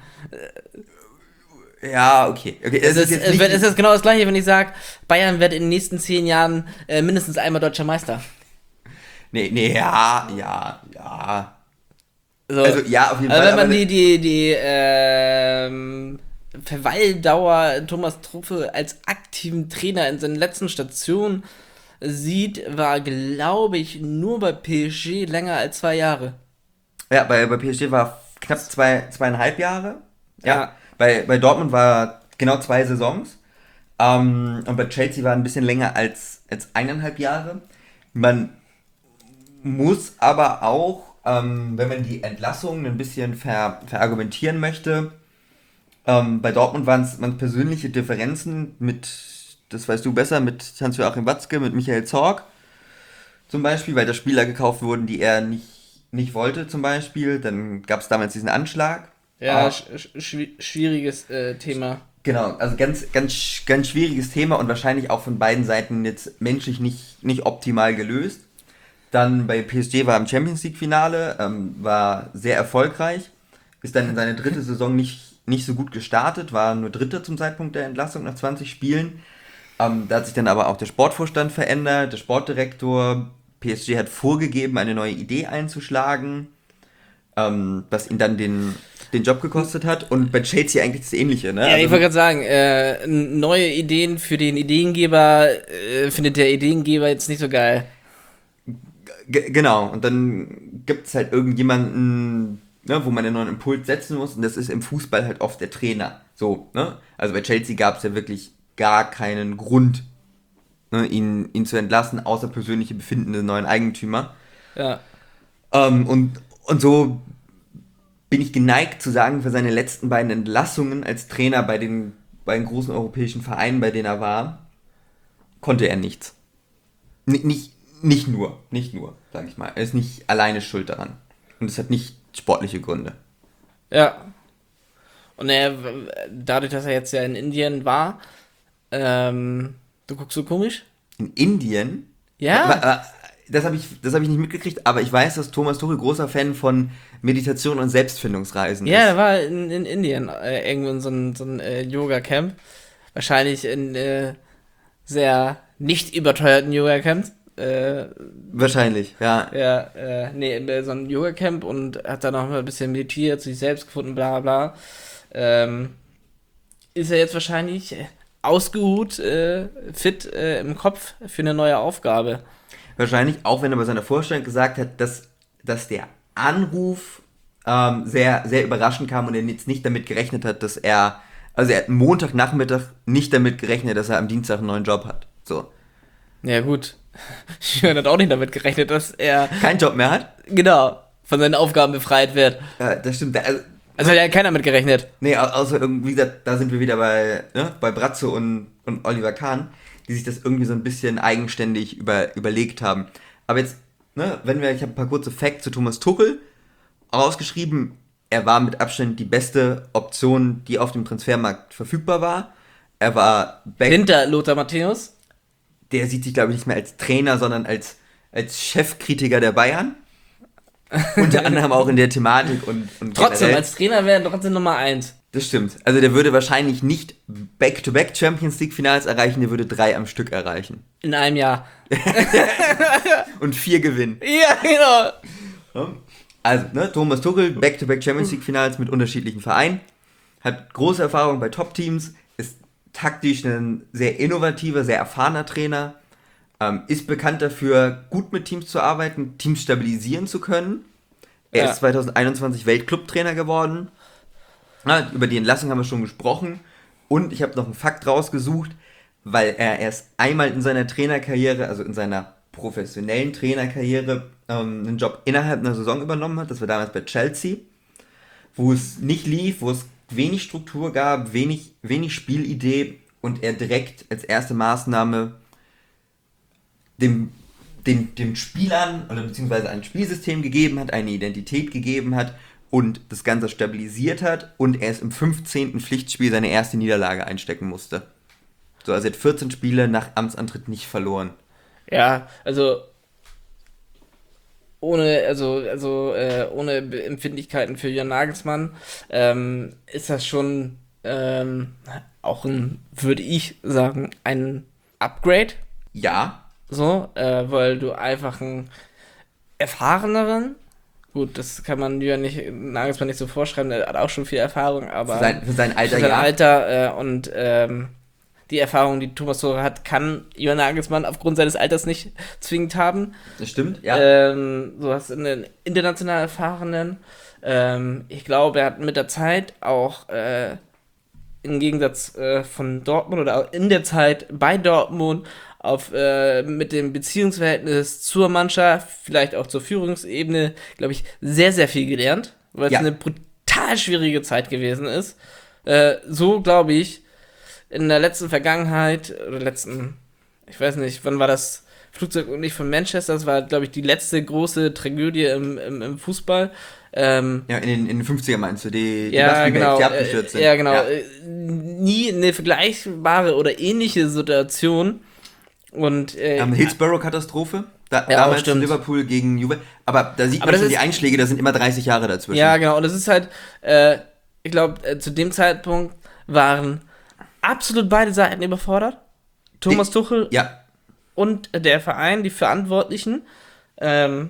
Ja, okay. okay Es ist, jetzt es nicht- wird- es ist genau das gleiche, wenn ich sage, Bayern wird in den nächsten zehn Jahren äh, mindestens einmal deutscher Meister. Nee, nee, ja, ja, ja. So. Also, ja, auf jeden Also Fall. wenn man aber- die, die, die ähm, Verweildauer Thomas Tuchel als aktiven Trainer in seinen letzten Stationen sieht, war, glaube ich, nur bei P S G länger als zwei Jahre. Ja, bei, bei P S G war knapp zwei, zweieinhalb Jahre. Ja. Ja. Bei, bei Dortmund war genau zwei Saisons. Ähm, und bei Chelsea war ein bisschen länger als, als eineinhalb Jahre. Man muss aber auch, ähm, wenn man die Entlassungen ein bisschen ver, verargumentieren möchte, ähm, bei Dortmund waren es persönliche Differenzen mit, das weißt du besser, mit Hans-Joachim Watzke, mit Michael Zorc zum Beispiel, weil da Spieler gekauft wurden, die er nicht, nicht wollte zum Beispiel. Dann gab es damals diesen Anschlag. Ja, Ah. sch sch schwieriges äh, Thema. Genau, also ganz, ganz, ganz schwieriges Thema und wahrscheinlich auch von beiden Seiten jetzt menschlich nicht, nicht optimal gelöst. Dann bei P S G war im Champions League Finale, ähm, war sehr erfolgreich, ist dann in seine dritte Saison nicht, nicht so gut gestartet, war nur Dritter zum Zeitpunkt der Entlassung nach zwanzig Spielen. Ähm, da hat sich dann aber auch der Sportvorstand verändert, der Sportdirektor. P S G hat vorgegeben, eine neue Idee einzuschlagen, ähm, was ihn dann den, den Job gekostet hat. Und bei Chelsea eigentlich das Ähnliche, ne? Ja, ich Also- wollte gerade sagen, äh, neue Ideen für den Ideengeber äh, findet der Ideengeber jetzt nicht so geil. G- genau, und dann gibt es halt irgendjemanden, ne, wo man einen neuen Impuls setzen muss, und das ist im Fußball halt oft der Trainer. So, ne? Also bei Chelsea gab es ja wirklich gar keinen Grund, ne, ihn, ihn zu entlassen, außer persönliche Befinden des neuen Eigentümer. Ja. Ähm, und, und so bin ich geneigt zu sagen, für seine letzten beiden Entlassungen als Trainer bei den, bei den großen europäischen Vereinen, bei denen er war, konnte er nichts. N nicht, nicht nur, nicht nur, sage ich mal. Er ist nicht alleine schuld daran. Und es hat nicht sportliche Gründe. Ja. Und er, dadurch, dass er jetzt ja in Indien war, ähm, du guckst so komisch? In Indien, Ja. wa- wa- das habe ich, das hab ich nicht mitgekriegt, aber ich weiß, dass Thomas Tuchel großer Fan von Meditation und Selbstfindungsreisen Ja, er ist. war in, in Indien, äh, irgendwo in so einem so ein, äh, Yoga-Camp. Wahrscheinlich in äh, sehr nicht überteuerten Yoga-Camps. Äh, Wahrscheinlich, ja. ja, äh, nee, in so einem Yoga-Camp und hat da noch mal ein bisschen meditiert, sich selbst gefunden, bla bla. Ähm, ist er jetzt wahrscheinlich ausgeruht, äh, fit äh, im Kopf für eine neue Aufgabe. Wahrscheinlich, auch wenn er bei seiner Vorstellung gesagt hat, dass, dass der Anruf ähm, sehr, sehr überraschend kam und er jetzt nicht damit gerechnet hat, dass er, also er hat Montagnachmittag nicht damit gerechnet, dass er am Dienstag einen neuen Job hat. So. Ja, gut. Schön hat auch nicht damit gerechnet, dass er, Keinen Job mehr hat. genau, von seinen Aufgaben befreit wird. Äh, das stimmt. Also, Also hat ja keiner mit gerechnet. nee, au- außer irgendwie, wie gesagt, da sind wir wieder bei, ne, bei Bratzo und, und Oliver Kahn, die sich das irgendwie so ein bisschen eigenständig über, überlegt haben. Aber jetzt, ne, wenn wir, ich habe ein paar kurze Facts zu Thomas Tuchel rausgeschrieben, er war mit Abstand die beste Option, die auf dem Transfermarkt verfügbar war. Er war back. Hinter Lothar Matthäus. Der sieht sich, glaube ich, nicht mehr als Trainer, sondern als, als Chefkritiker der Bayern. Unter anderem auch in der Thematik und, und trotzdem, generell. Als Trainer wäre er trotzdem Nummer eins. Das stimmt. Also der würde wahrscheinlich nicht Back-to-Back Champions League Finals erreichen, der würde drei am Stück erreichen. In einem Jahr. Und vier gewinnen. Ja, genau. Also, ne, Thomas Tuchel, Back-to-Back Champions League Finals mit unterschiedlichen Vereinen, hat große Erfahrung bei Top-Teams, ist taktisch ein sehr innovativer, sehr erfahrener Trainer, ähm, ist bekannt dafür, gut mit Teams zu arbeiten, Teams stabilisieren zu können. Er ja. ist zwanzig einundzwanzig Weltclub-Trainer geworden. Na, über die Entlassung haben wir schon gesprochen. Und ich habe noch einen Fakt rausgesucht, weil er erst einmal in seiner Trainerkarriere, also in seiner professionellen Trainerkarriere, ähm, einen Job innerhalb einer Saison übernommen hat. Das war damals bei Chelsea, wo es nicht lief, wo es wenig Struktur gab, wenig, wenig Spielidee und er direkt als erste Maßnahme dem, dem, dem Spielern oder beziehungsweise ein Spielsystem gegeben hat, eine Identität gegeben hat und das Ganze stabilisiert hat und er es im fünfzehnten Pflichtspiel seine erste Niederlage einstecken musste. So, also er hat vierzehn Spiele nach Amtsantritt nicht verloren. Ja, also ohne, also, also, äh, ohne Empfindlichkeiten für Jürgen Nagelsmann ähm, ist das schon ähm, auch ein, würde ich sagen, ein Upgrade. Ja. So, äh, weil du einfach einen erfahreneren, gut, das kann man Jürgen nicht, Nagelsmann nicht so vorschreiben, der hat auch schon viel Erfahrung, aber für sein, für sein Alter, für sein ja. Alter äh, und ähm, die Erfahrung, die Thomas Tuchel hat, kann Jürgen Nagelsmann aufgrund seines Alters nicht zwingend haben. Das stimmt, ja. Ähm, du hast einen international erfahrenen. Ähm, ich glaube, er hat mit der Zeit auch äh, im Gegensatz äh, von Dortmund oder auch in der Zeit bei Dortmund auf äh, mit dem Beziehungsverhältnis zur Mannschaft, vielleicht auch zur Führungsebene, glaube ich, sehr, sehr viel gelernt, weil ja. es eine brutal schwierige Zeit gewesen ist. Äh, so, glaube ich, in der letzten Vergangenheit, oder letzten, ich weiß nicht, wann war das Flugzeug und nicht von Manchester, das war, glaube ich, die letzte große Tragödie im, im, im Fußball. Ähm, ja, in den, in den fünfziger meinst du, die, die ja, genau, die abgestürzt sind. Ja, genau. Ja. Nie eine vergleichbare oder ähnliche Situation. Und, äh, ähm, Hillsborough-Katastrophe, da, ja, damals Liverpool gegen Juve, aber da sieht aber man schon die Einschläge, da sind immer dreißig Jahre dazwischen. Ja, genau, und das ist halt, äh, ich glaube, äh, zu dem Zeitpunkt waren absolut beide Seiten überfordert. Thomas die, Tuchel ja. und der Verein, die Verantwortlichen. Ähm,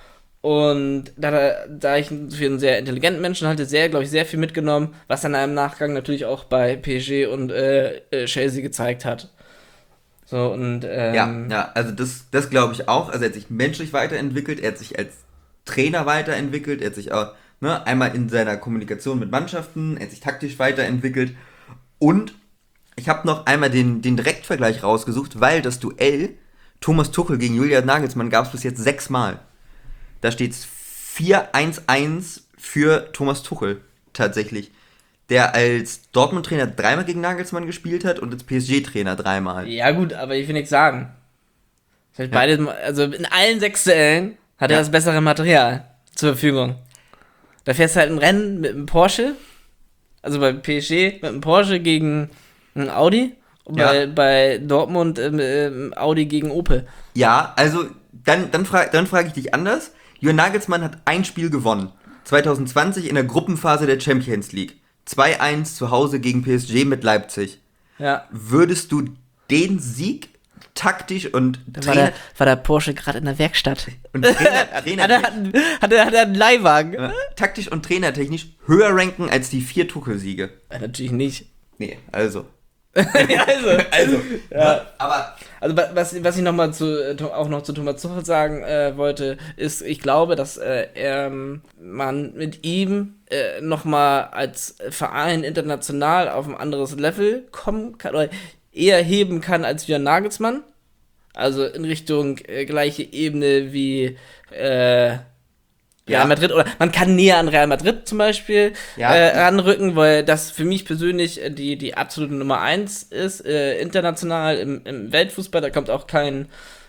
und da, da ich für einen sehr intelligenten Menschen halte, sehr, glaube ich, sehr viel mitgenommen, was dann im Nachgang natürlich auch bei P S G und äh, Chelsea gezeigt hat. So, und, ähm, ja, ja, also das, das glaube ich auch. Also er hat sich menschlich weiterentwickelt, er hat sich als Trainer weiterentwickelt, er hat sich auch, ne, einmal in seiner Kommunikation mit Mannschaften, er hat sich taktisch weiterentwickelt und ich habe noch einmal den, den Direktvergleich rausgesucht, weil das Duell Thomas Tuchel gegen Julian Nagelsmann gab es bis jetzt sechsmal. Da steht es vier eins eins für Thomas Tuchel tatsächlich, der als Dortmund-Trainer dreimal gegen Nagelsmann gespielt hat und als P S G-Trainer dreimal. Ja gut, aber ich will nichts sagen. Ja. Beide, also in allen sechs Duellen hat ja. er das bessere Material zur Verfügung. Da fährst du halt ein Rennen mit einem Porsche, also bei P S G mit einem Porsche gegen ein Audi und ja. bei, bei Dortmund ähm, ähm, Audi gegen Opel. Ja, also dann, dann, fra- dann frage ich dich anders. Jürgen Nagelsmann hat ein Spiel gewonnen. zwanzig zwanzig in der Gruppenphase der Champions League. zwei eins zu Hause gegen P S G mit Leipzig. Ja. Würdest du den Sieg taktisch und da Trainer... War der, war der Porsche gerade in der Werkstatt. Und Trainer... Trainer hat, er, hat, er, hat er einen Leihwagen? Ja, taktisch und trainertechnisch höher ranken als die vier Tuchel-Siege? Ja, natürlich nicht. Nee, also... ja, also, also ja. aber also was, was ich noch mal zu, auch noch zu Thomas Tuchel sagen äh, wollte, ist, ich glaube, dass äh, ähm, man mit ihm äh, noch mal als Verein international auf ein anderes Level kommen kann oder eher heben kann als Jürgen Nagelsmann. Also in Richtung äh, gleiche Ebene wie äh, Real ja. Madrid, oder man kann näher an Real Madrid zum Beispiel ja. äh, ranrücken, weil das für mich persönlich die, die absolute Nummer eins ist, äh, international im, im Weltfußball, da kommt auch kein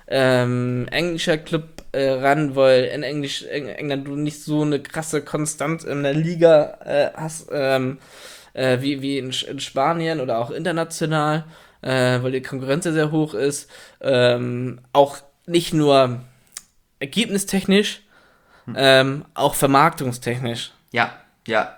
ähm, englischer Club äh, ran, weil in Englisch, in England du nicht so eine krasse Konstanz in der Liga äh, hast, ähm, äh, wie, wie in, in Spanien oder auch international, äh, weil die Konkurrenz sehr, sehr hoch ist. Ähm, auch nicht nur ergebnistechnisch, hm. ähm, auch vermarktungstechnisch. Ja, ja.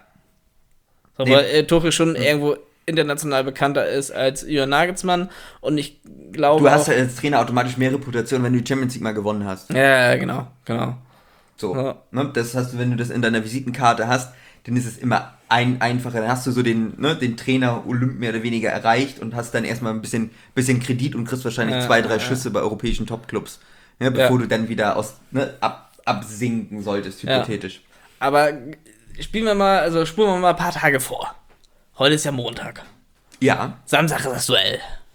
So, Nee. weil äh, Tuchel schon Hm. irgendwo international bekannter ist als Julian Nagelsmann und ich glaube Du hast auch, ja als Trainer automatisch mehr Reputation, wenn du die Champions League mal gewonnen hast. ja, genau, genau. So, Ja. ne? Das hast du, wenn du das in deiner Visitenkarte hast, dann ist es immer ein, einfacher. Dann hast du so den, ne, den Trainer Olymp mehr oder weniger erreicht und hast dann erstmal ein bisschen, bisschen Kredit und kriegst wahrscheinlich Ja, zwei, drei ja, Schüsse bei europäischen Topclubs. Ne, bevor Ja. du dann wieder aus, ne, ab, absinken solltest, Ja. hypothetisch. Aber spielen wir mal, also spulen wir mal ein paar Tage vor. Heute ist ja Montag. Ja, Samstag ist das Duell.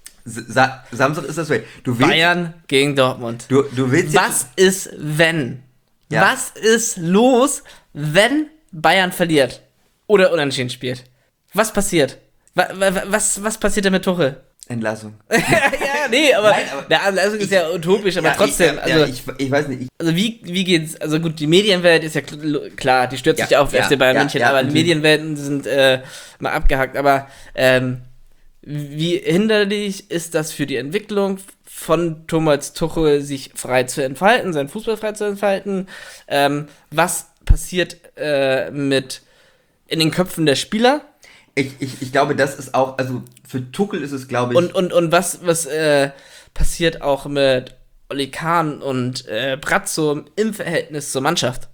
Sa Samstag ist das Way. Du willst, Bayern gegen Dortmund. du, du willst Was ist, wenn? Ja. Was ist los, wenn Bayern verliert? Oder unentschieden spielt? Was passiert? Wa wa was, was passiert denn mit Tuchel? Entlassung. ja, nee, aber, Nein, aber der Anlassung ist ja utopisch, aber Ja, trotzdem, ich, also, ja, ich, ich weiß nicht, ich, also wie, wie geht's, also gut, die Medienwelt ist ja kl klar, die stürzt Ja, sich auf ja, F C Bayern ja, München, ja, aber die natürlich. Medienwelten sind äh, mal abgehackt, aber ähm, wie hinderlich ist das für die Entwicklung von Thomas Tuchel, sich frei zu entfalten, seinen Fußball frei zu entfalten? Ähm, was passiert äh, mit in den Köpfen der Spieler? ich, ich, ich glaube, das ist auch, also für Tuchel ist es, glaube ich, Und, und, und was, was äh, passiert auch mit Oli Kahn und äh, Brazzo im Verhältnis zur Mannschaft?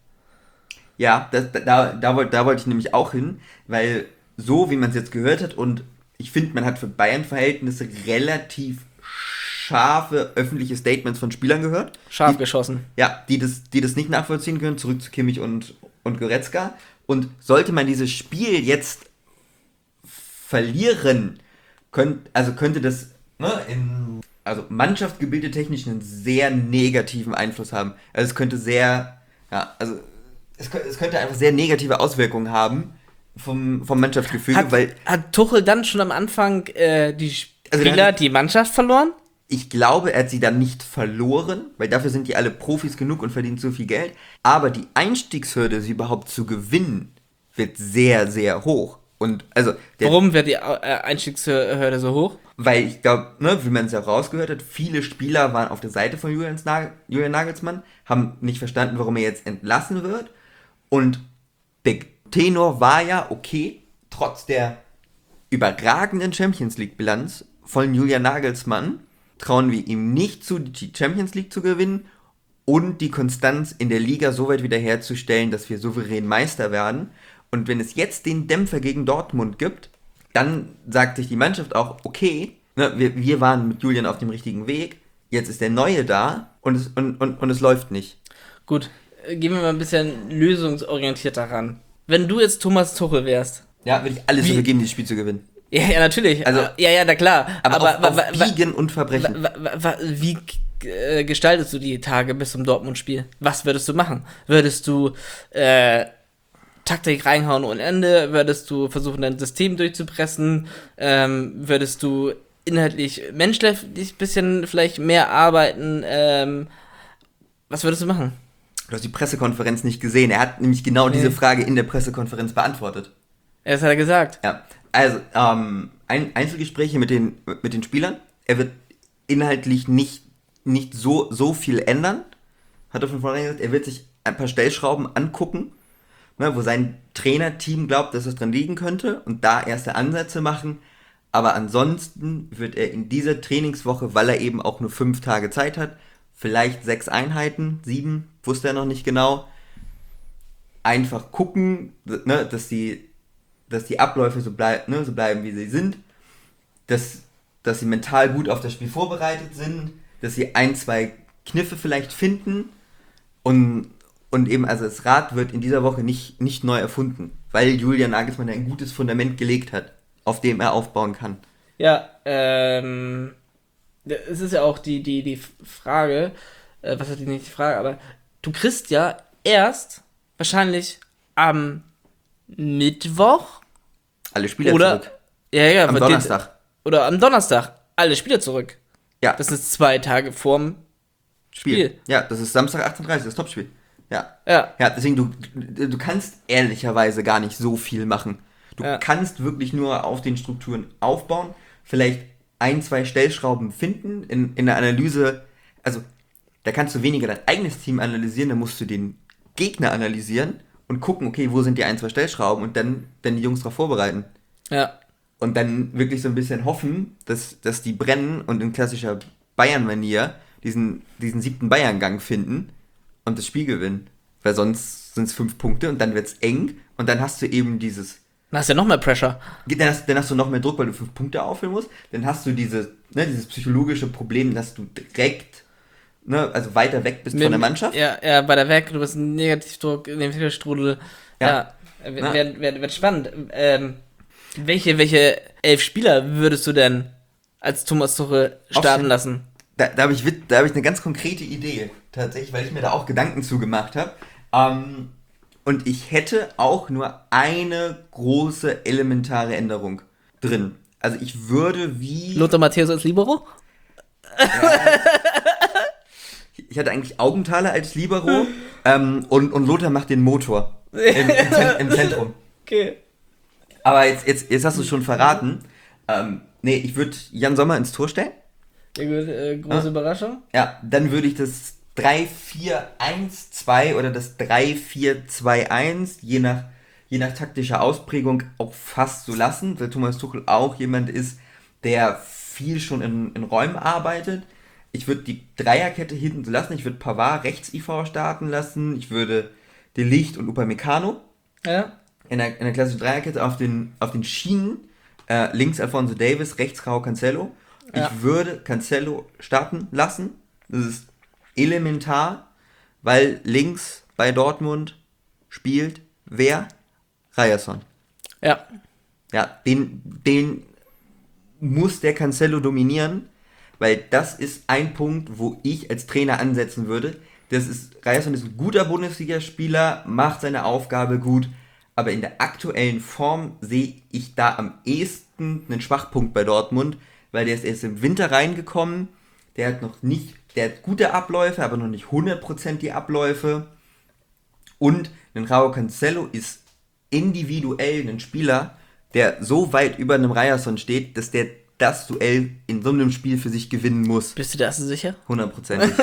ja, das, da, da, wollte, da wollte ich nämlich auch hin, weil so, wie man es jetzt gehört hat, und ich finde, man hat für Bayern-Verhältnisse relativ scharfe öffentliche Statements von Spielern gehört. Scharf die, geschossen. Ja, die das, die das nicht nachvollziehen können, zurück zu Kimmich und, und Goretzka. Und sollte man dieses Spiel jetzt verlieren, könnt, also könnte das ne, in also Mannschaftsgebilde technisch einen sehr negativen Einfluss haben. Also es könnte sehr, ja, also es, kö- es könnte einfach sehr negative Auswirkungen haben vom, vom Mannschaftsgefüge, Hat, weil hat Tuchel dann schon am Anfang äh, die Also Spieler, der hat- die Mannschaft verloren? ich glaube, er hat sie dann nicht verloren, weil dafür sind die alle Profis genug und verdienen so viel Geld. Aber die Einstiegshürde, sie überhaupt zu gewinnen, wird sehr, sehr hoch. Und also, der, Warum wird die äh, Einstiegshürde so hoch? weil ich glaube, ne, wie man es ja rausgehört hat, viele Spieler waren auf der Seite von Julian, Nagel, Julian Nagelsmann, haben nicht verstanden, warum er jetzt entlassen wird. Und der Tenor war ja, okay, trotz der überragenden Champions League-Bilanz von Julian Nagelsmann trauen wir ihm nicht zu, die Champions League zu gewinnen und die Konstanz in der Liga so weit wiederherzustellen, dass wir souverän Meister werden. Und wenn es jetzt den Dämpfer gegen Dortmund gibt, dann sagt sich die Mannschaft auch, okay, ne, wir, wir waren mit Julian auf dem richtigen Weg, jetzt ist der Neue da und es, und, und, und es läuft nicht. Gut, äh, gehen wir mal ein bisschen lösungsorientierter ran. Wenn du jetzt Thomas Tuchel wärst. Ja, würde ich alles Wie- dafür geben, dieses Spiel zu gewinnen. Ja, ja, natürlich. Also- ja, ja, na klar. Aber, Aber, auf, auf wa- wa- Biegen und Verbrechen. wa- wa- wa- wie äh, gestaltest du die Tage bis zum Dortmund-Spiel? Was würdest du machen? Würdest du äh, Taktik reinhauen ohne Ende? Würdest du versuchen, dein System durchzupressen? Ähm, würdest du inhaltlich menschlich ein bisschen vielleicht mehr arbeiten? Ähm, was würdest du machen? Du hast die Pressekonferenz nicht gesehen. Er hat nämlich genau Nee. diese Frage in der Pressekonferenz beantwortet. Ja, das hat er gesagt. Ja, also ähm, ein, Einzelgespräche mit den, mit den Spielern. Er wird inhaltlich nicht, nicht so, so viel ändern, hat er von vornherein gesagt. Er wird sich ein paar Stellschrauben angucken, ne, wo sein Trainerteam glaubt, dass es dran liegen könnte und da erste Ansätze machen. Aber ansonsten wird er in dieser Trainingswoche, weil er eben auch nur fünf Tage Zeit hat, vielleicht sechs Einheiten, sieben, wusste er noch nicht genau, einfach gucken, ne, dass die dass die Abläufe so, bleib, ne, so bleiben, wie sie sind, dass, dass sie mental gut auf das Spiel vorbereitet sind, dass sie ein, zwei Kniffe vielleicht finden und, und eben, also das Rad wird in dieser Woche nicht, nicht neu erfunden, weil Julian Nagelsmann ein gutes Fundament gelegt hat, auf dem er aufbauen kann. Ja, ähm, es ist ja auch die, die, die Frage, äh, was hat die nicht die Frage, aber du kriegst ja erst wahrscheinlich am Mittwoch Alle Spieler oder zurück. ja, ja, Am aber Donnerstag. Den, oder am Donnerstag alle Spieler zurück. Ja. Das ist zwei Tage vorm Spiel. Spiel. Ja, das ist Samstag achtzehn Uhr dreißig, das Topspiel. Ja. Ja. Ja, deswegen, du, du kannst ehrlicherweise gar nicht so viel machen. Du Ja. kannst wirklich nur auf den Strukturen aufbauen, vielleicht ein, zwei Stellschrauben finden, in, in der Analyse, also da kannst du weniger dein eigenes Team analysieren, da musst du den Gegner analysieren und gucken, okay, wo sind die ein, zwei Stellschrauben und dann, dann die Jungs darauf vorbereiten. Ja. Und dann wirklich so ein bisschen hoffen, dass, dass die brennen und in klassischer Bayern-Manier diesen, diesen siebten Bayern-Gang finden und das Spiel gewinnen. Weil sonst sind es fünf Punkte und dann wird es eng und dann hast du eben dieses... Dann hast du ja noch mehr Pressure. Dann hast, dann hast du noch mehr Druck, weil du fünf Punkte auffüllen musst. Dann hast du diese, ne, dieses psychologische Problem, dass du direkt, ne, also weiter weg bist Mit- von der Mannschaft. Ja, ja, bei der Weg, du bist ein Negativdruck, Negativstrudel. Ja, Ja. ja. Ja. Wird, wird, wird spannend. Ähm, welche, welche elf Spieler würdest du denn als Thomas Tuchel starten Aufstellen. lassen? Da, da habe ich, wit- da hab ich eine ganz konkrete Idee, tatsächlich, weil ich mir da auch Gedanken zugemacht habe. Ähm, und ich hätte auch nur eine große elementare Änderung drin. Also ich würde wie... Lothar Matthäus als Libero? Ich hatte eigentlich Augenthaler als Libero ähm, und, und Lothar macht den Motor im, im, Zen- im Zentrum. Okay. Aber jetzt, jetzt, jetzt hast du es schon verraten. Ähm, nee, ich würde Jan Sommer ins Tor stellen. Ja, gut, äh, große Ah. Überraschung. Ja, dann würde ich das drei vier eins zwei oder das drei vier zwei eins, je nach, je nach taktischer Ausprägung, auch fast so lassen, weil Thomas Tuchel auch jemand ist, der viel schon in, in Räumen arbeitet. Ich würde die Dreierkette hinten so lassen. Ich würde Pavard rechts I V starten lassen. Ich würde De Ligt und Upamecano Ja. in der, in der klassischen Dreierkette auf den, auf den Schienen. Äh, links Alphonso Davies, rechts Raul Cancelo. Ja. Ich würde Cancelo starten lassen. Das ist elementar, weil links bei Dortmund spielt wer? Ryerson. Ja. Ja, den, den muss der Cancelo dominieren, weil das ist ein Punkt, wo ich als Trainer ansetzen würde. Das ist, Ryerson ist ein guter Bundesligaspieler, macht seine Aufgabe gut, aber in der aktuellen Form sehe ich da am ehesten einen Schwachpunkt bei Dortmund, weil der ist erst im Winter reingekommen, der hat noch nicht, der hat gute Abläufe, aber noch nicht hundert Prozent die Abläufe. Und ein Raul Cancelo ist individuell ein Spieler, der so weit über einem Ryerson steht, dass der das Duell in so einem Spiel für sich gewinnen muss. Bist du da so sicher? Hundertprozentig.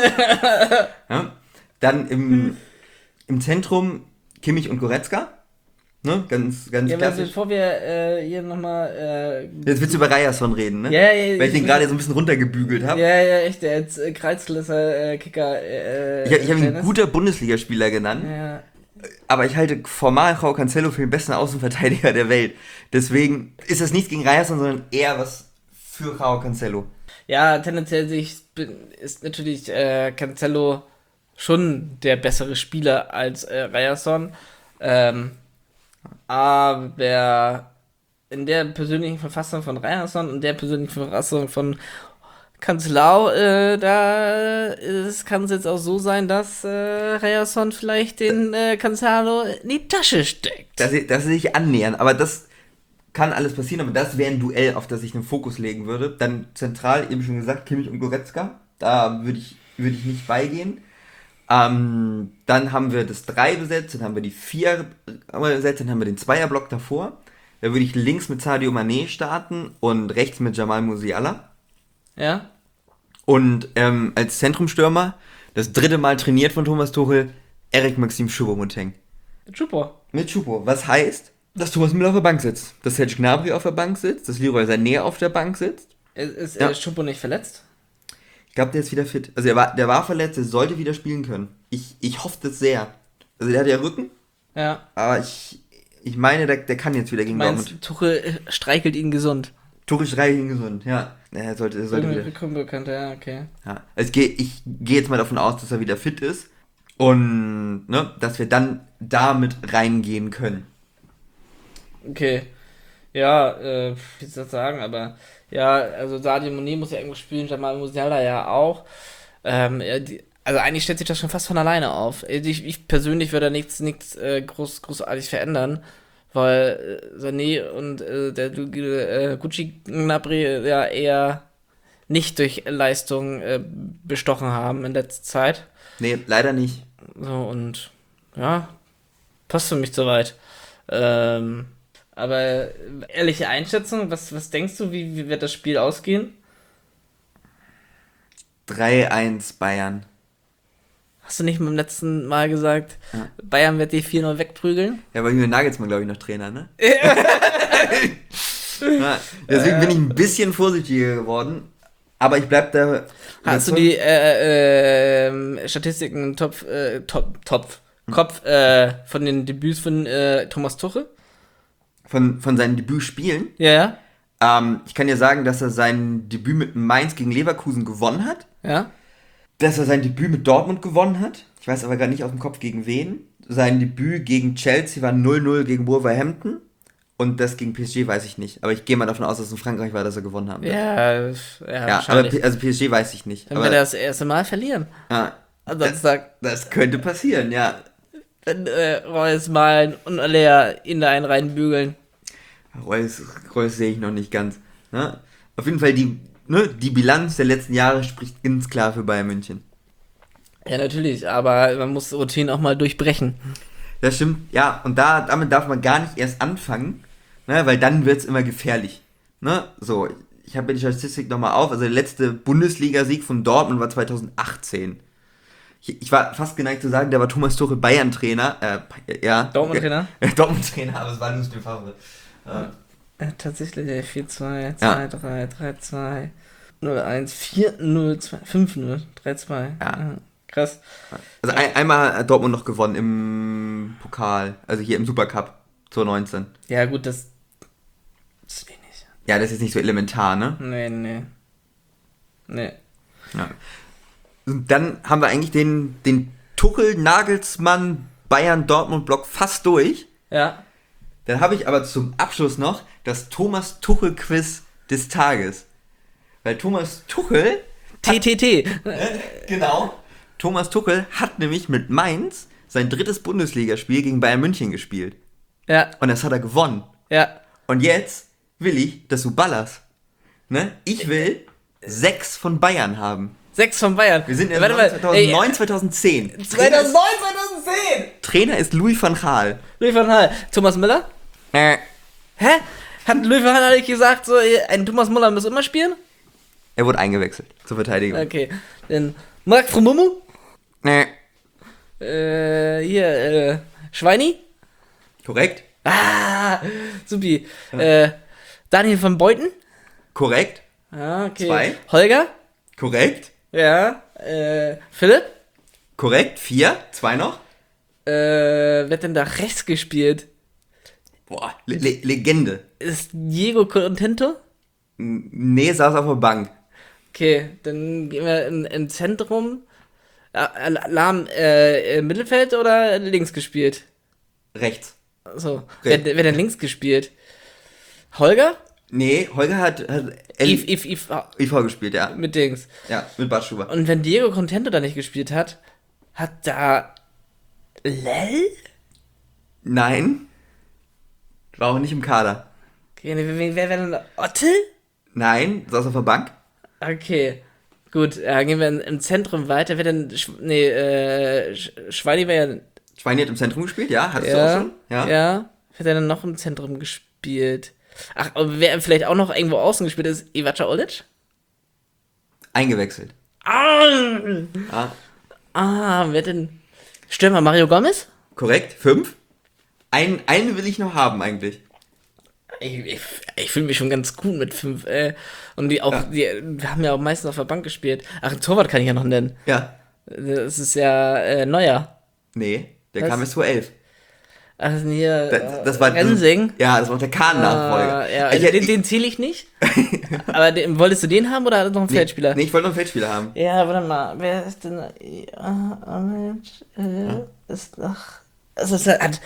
Ja. Dann im, im Zentrum Kimmich und Goretzka. Ne? Ganz, ganz Ja, aber klassisch. bevor wir äh, hier nochmal. Äh, Jetzt willst du über Ryerson reden, ne? Ja, ja, ja, Weil ich den ich- gerade so ein bisschen runtergebügelt habe. ja, ja, echt, der jetzt äh, Kreuzklasser äh, Kicker. Äh, Ich, ich habe ihn Trainer ist. guter Bundesligaspieler genannt. Ja. Aber ich halte formal Raul Cancelo für den besten Außenverteidiger der Welt. Deswegen ist das nichts gegen Ryerson, sondern eher was für Raul Cancelo. Ja, tendenziell sehe ich, bin- ist natürlich äh, Cancelo schon der bessere Spieler als äh, Ryerson. Ähm, aber in der persönlichen Verfassung von Ryerson und der persönlichen Verfassung von Cancelao, äh, da kann es jetzt auch so sein, dass äh, Ryerson vielleicht den äh, Cancelo in die Tasche steckt. Dass sie, dass sie sich annähern, aber das kann alles passieren, aber das wäre ein Duell, auf das ich einen Fokus legen würde. Dann zentral, eben schon gesagt, Kimmich und Goretzka. Da würde ich, würde ich nicht beigehen. Ähm, dann haben wir das drei besetzt, dann haben wir die vier besetzt, dann haben wir den Zweierblock davor. Da würde ich links mit Sadio Mané starten und rechts mit Jamal Musiala. Ja? Und ähm, als Zentrumstürmer, das dritte Mal trainiert von Thomas Tuchel, Erik Maxim Choupo-Moting. Super. Mit Choupo. Was heißt, dass Thomas Müller auf der Bank sitzt, dass Serge Gnabry auf der Bank sitzt, dass Leroy Sané auf der Bank sitzt. Ist, ist Ja. äh, Schuppo nicht verletzt? Ich glaube, der ist wieder fit. Also er war, der war verletzt, er sollte wieder spielen können. Ich, ich hoffe das sehr. Also der hat ja Rücken, Ja. aber ich, ich meine, der, der kann jetzt wieder gegen Dortmund. Meinst Tuchel äh, streichelt ihn gesund? Tuchel schreit ihn gesund, ja. Er sollte, er sollte wieder. Irgendwie könnte, ja, okay. Ja. Also ich gehe ich geh jetzt mal davon aus, dass er wieder fit ist. Und ne, dass wir dann damit reingehen können. Okay. Ja, äh, wie soll ich das sagen, aber ja, also Sadio Mané muss ja irgendwo spielen, Jamal Musiala ja auch. Ähm, ja, die, also eigentlich stellt sich das schon fast von alleine auf. Ich, ich persönlich würde da nichts, nichts äh, groß, großartig verändern, weil äh, Sané und äh, der äh, Gucci Gnabry ja eher nicht durch Leistung äh, bestochen haben in letzter Zeit. Nee, leider nicht. So, und ja, passt für mich soweit. Ähm, aber ehrliche Einschätzung, was, was denkst du, wie, wie wird das Spiel ausgehen? drei eins Bayern. Hast du nicht beim letzten Mal gesagt, Ja. Bayern wird die vier null wegprügeln? Ja, weil Julian Nagelsmann, glaube ich, noch Trainer, ne? Ja, deswegen bin ich ein bisschen vorsichtiger geworden. Aber ich bleib da. Hast du die äh, äh, Statistiken im Topf, äh, Top, Topf, Kopf äh, von den Debüts von äh, Thomas Tuchel? Von, von seinen Debütspielen? Ja, ja. Ähm, ich kann dir sagen, dass er sein Debüt mit Mainz gegen Leverkusen gewonnen hat. Ja. Dass er sein Debüt mit Dortmund gewonnen hat. Ich weiß aber gar nicht aus dem Kopf gegen wen. Sein Debüt gegen Chelsea war null null gegen Wolverhampton. Und das gegen P S G weiß ich nicht. Aber ich gehe mal davon aus, dass es in Frankreich war, dass er gewonnen haben wird. Ja, ja, ja aber P- also P S G weiß ich nicht. Dann aber, wird er das erste Mal verlieren. Ja, Am das, Samstag. das könnte passieren, ja. Wenn äh, Reus, Malen und Alea ihn da einen reinbügeln. Reus, Reus sehe ich noch nicht ganz. Ne? Auf jeden Fall, die, ne, die Bilanz der letzten Jahre spricht ganz klar für Bayern München. Ja, natürlich, aber man muss Routinen auch mal durchbrechen. Das stimmt, ja, und da, damit darf man gar nicht erst anfangen, ne, weil dann wird es immer gefährlich. Ne? So, ich habe die Statistik nochmal auf, also der letzte Bundesliga-Sieg von Dortmund war zwanzig achtzehn. Ich, ich war fast geneigt zu sagen, der war Thomas Tuchel Bayern-Trainer, äh, ja. Dortmund-Trainer? Äh, Dortmund-Trainer, aber es war Lucien Favre. Ja. Ja, tatsächlich, vier zwei, zwei drei, drei zwei, null eins, vier null, zwei, fünf null, drei zwei. Ja. Ja, krass. Also ein, einmal hat Dortmund noch gewonnen im Pokal, also hier im Supercup zwanzig neunzehn. Ja, gut, das ist wenig. Ja, das ist jetzt nicht so elementar, ne? Nee, nee. Nee. Ja. Und dann haben wir eigentlich den, den Tuchel, Nagelsmann, Bayern, Dortmund-Block fast durch. Ja. Dann habe ich aber zum Abschluss noch das Thomas Tuchel-Quiz des Tages. Weil Thomas Tuchel... T T T. Genau. Thomas Tuchel hat nämlich mit Mainz sein drittes Bundesligaspiel gegen Bayern München gespielt. Ja. Und das hat er gewonnen. Ja. Und jetzt will ich, dass du ballerst. Ne? Ich will sechs von Bayern haben. Sechs von Bayern. Wir sind in Warte mal. zweitausendneun, zweitausendzehn. zweitausendneun, zweitausendzehn. Trainer ist Louis van Gaal. Louis van Gaal. Thomas Müller? Äh. Hä? Hat Louis van Gaal nicht gesagt, so, ein Thomas Müller muss immer spielen? Er wurde eingewechselt zur Verteidigung. Okay. Dann Marc Frumumu? Nee. Äh, hier, äh, Schweini? Korrekt? Ah, supi. Ja. Äh, Daniel van Beuten? Korrekt. Ah, okay. Zwei. Holger? Korrekt. Ja. Äh, Philipp? Korrekt. Vier. Zwei noch. Äh, wer hat denn da rechts gespielt? Boah, Le Le Legende. Ist Diego Contento? Nee, saß auf der Bank. Okay, dann gehen wir in, im Zentrum. Lahm, äh, im Mittelfeld oder links gespielt? Rechts. So, wer, wer denn links gespielt? Holger? Nee, Holger hat, hat Yves, Yves, Yves, I V gespielt, ja. Mit Dings. Ja, mit Bart Schuber. Und wenn Diego Contento da nicht gespielt hat, hat da Lell? Nein. War auch nicht im Kader. Okay, wer wäre denn da? Ottel? Nein, saß auf der Bank. Okay, gut, ja, gehen wir im Zentrum weiter. Wer denn, nee, äh, Schweini wäre ja... Schweini hat im Zentrum gespielt, ja? Hattest ja, du auch schon? Ja. Ja, wer hat denn noch im Zentrum gespielt? Ach, wer vielleicht auch noch irgendwo außen gespielt ist, Ivaca Olic? Eingewechselt. Ah, Ah, ah wer denn? Stürmer Mario Gomez? korrekt, fünf. Ein, einen will ich noch haben eigentlich. Ich, ich, ich fühle mich schon ganz gut mit fünf. Äh, und die auch, ja. die, wir haben ja auch meistens auf der Bank gespielt. Ach, einen Torwart kann ich ja noch nennen. Ja. Das ist ja äh, Neuer. Nee, der Was? kam erst zwanzig elf. Ach, hier, das, das war Rensing. Das, ja, das war der Kahn-Nachfolger. Uh, ja, also ich, den, den zähle ich nicht. Aber den, wolltest du den haben oder noch einen nee, Feldspieler? Nee, ich wollte noch einen Feldspieler haben. Ja, warte mal. Wer ist denn. Ja, Mensch, äh, hm? Ist noch. Also, ist hat.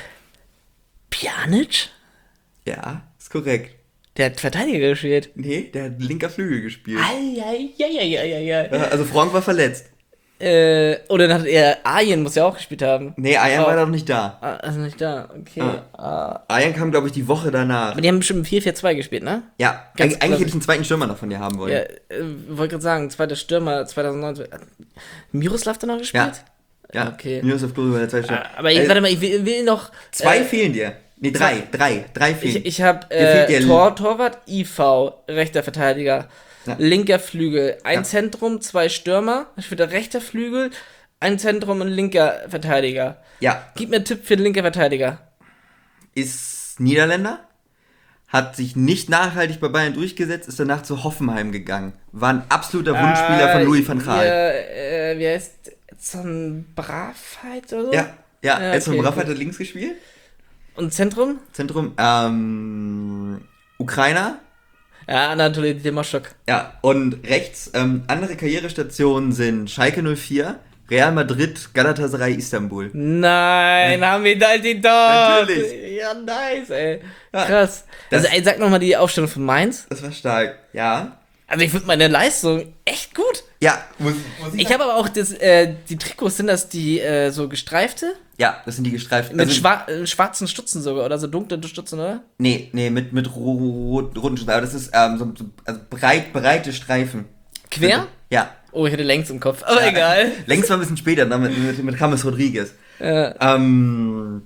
Pjanic? Ja, ist korrekt. Der hat Verteidiger gespielt. Nee, der hat linker Flügel gespielt. Eieieiei. Also Frank war verletzt. Äh, oder dann hat er, Arjen muss ja auch gespielt haben. Nee, Arjen Oh. war doch nicht da. Ah, also nicht da, okay. Ah. Ah. Arjen kam, glaube ich, die Woche danach. Aber die haben bestimmt im vier vier zwei gespielt, ne? Ja, Ganz eig- eigentlich klassisch. hätte ich einen zweiten Stürmer noch von dir haben wollen. Ja, äh, wollte gerade sagen, zweiter Stürmer zweitausendneun. Miroslav da noch gespielt? Ja, okay. Miroslav Klose war der zweite Stürmer. Ah, aber ich, Äh, warte mal, ich will, will noch. Zwei äh, fehlen dir. Nee, drei, drei, drei fehlen. Ich, ich habe Dir fehlt äh, der- Tor, Torwart, I V, rechter Verteidiger, Ja. linker Flügel, ein Ja. Zentrum, zwei Stürmer, ich würde rechter Flügel, ein Zentrum und linker Verteidiger. Ja, Gib mir einen Tipp für den linker Verteidiger. ist Niederländer, hat sich nicht nachhaltig bei Bayern durchgesetzt, ist danach zu Hoffenheim gegangen. War ein absoluter Wunschspieler Ah, von Louis van Gaal. Ja, äh, wie heißt Son Bravheit oder so? Ja, ja, Ja, Edson okay, Braff gut. hat links gespielt. Und Zentrum? Zentrum, ähm, Ukrainer. Ja, Anatoly Timoschuk. Ja, und rechts, ähm, andere Karrierestationen sind Schalke null vier, Real Madrid, Galatasaray, Istanbul. Nein, haben wir da die doch. Natürlich. Ja, nice, ey. Ja, Krass. das- Also, ey, sag nochmal die Aufstellung von Mainz. Das war stark. Ja. Also, ich finde meine Leistung echt gut. Ja, muss, muss Ich habe aber auch das, äh, die Trikots, sind das die äh, so gestreifte? Ja, das sind die gestreiften. Mit also- schwa äh, schwarzen Stutzen sogar, oder so dunkle Stutzen, oder? Nee, nee, mit, mit rot, roten Streifen. Aber das ist ähm, so, so also breit, breite Streifen. Quer? Ja. Oh, ich hätte längs im Kopf, aber Ja. egal. Längst war ein bisschen später, dann mit, mit, mit James Rodriguez. Ja. Ähm.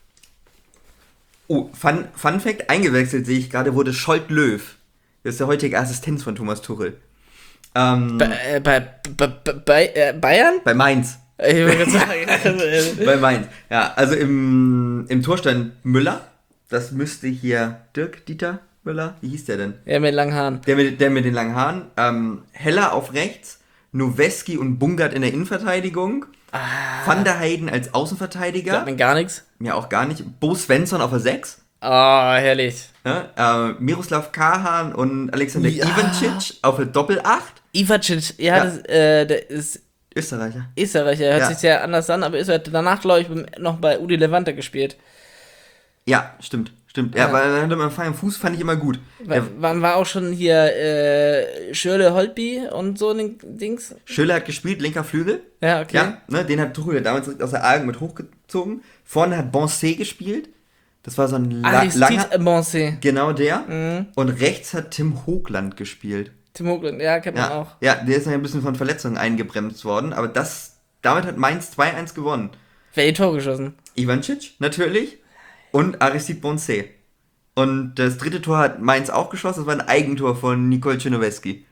Oh, Fun, Fun Fact, eingewechselt sehe ich gerade, wurde Scholt Löw. Das ist der heutige Assistenz von Thomas Tuchel. Ähm, Bei, äh, bei, bei, bei äh, Bayern? bei Mainz. Ich würde gerade sagen. äh, Bei Mainz. Ja, also im, im Tor stand Müller. Das müsste hier Dirk Dieter Müller. Wie hieß der denn? ja, mit langen Haaren. Der mit, der mit den langen Haaren. Ähm, Heller auf rechts. Noweski und Bungard in der Innenverteidigung. Ah, Van der Heyden als sagt Außenverteidiger. mir gar nichts. Mir auch gar nicht. Bo Svensson auf der sechs. Ah, herrlich. Ja, äh, Miroslav Kahan und Alexander Ja. Ivancic auf der Doppel-Acht. Ivacic, ja, Ja. Das, äh, der ist Österreicher. Österreicher, hört Ja. sich sehr anders an, aber ist halt danach, glaube ich, beim- noch bei Udi Levante gespielt. Ja, stimmt. Stimmt. Ja, Ja. weil er hatte immer feinen Fuß, fand ich immer gut. War, Der, wann war auch schon hier äh, Schirle Holtby und so den Dings? Schöler hat gespielt, linker Flügel. Ja, okay. Ja, ne, den hat Tuchel damals direkt aus der Argen mit hochgezogen. Vorne hat Bonset gespielt. Das war so ein la langer. Aristide Bonse. Genau der. Mhm. Und rechts hat Tim Hoogland gespielt. Tim Hoogland, ja, kennt man Ja, auch. ja, der ist ja ein bisschen von Verletzungen eingebremst worden. Aber das, damit hat Mainz zwei eins gewonnen. Wer hat die Tor geschossen? Ivancic, natürlich. Und Aristide Bonset. Und das dritte Tor hat Mainz auch geschossen. Das war ein Eigentor von Nicole Czernoweski.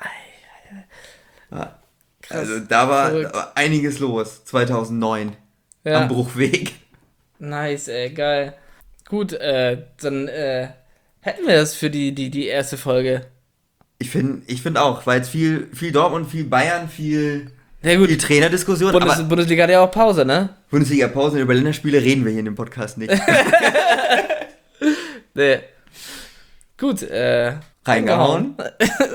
Ja. Krass. Also da war, Verrückt. da war einiges los. zweitausendneun. Ja. Am Bruchweg. Nice, ey, geil. Gut, äh, dann äh, hätten wir das für die, die, die erste Folge. Ich finde ich find auch, war jetzt viel, viel Dortmund, viel Bayern, viel, Sehr gut. viel Trainerdiskussion. Bundes aber Bundesliga hat ja auch Pause, ne? Bundesliga-Pause, über Länderspiele reden wir hier in dem Podcast nicht. Nee. Gut, äh. Reingehauen.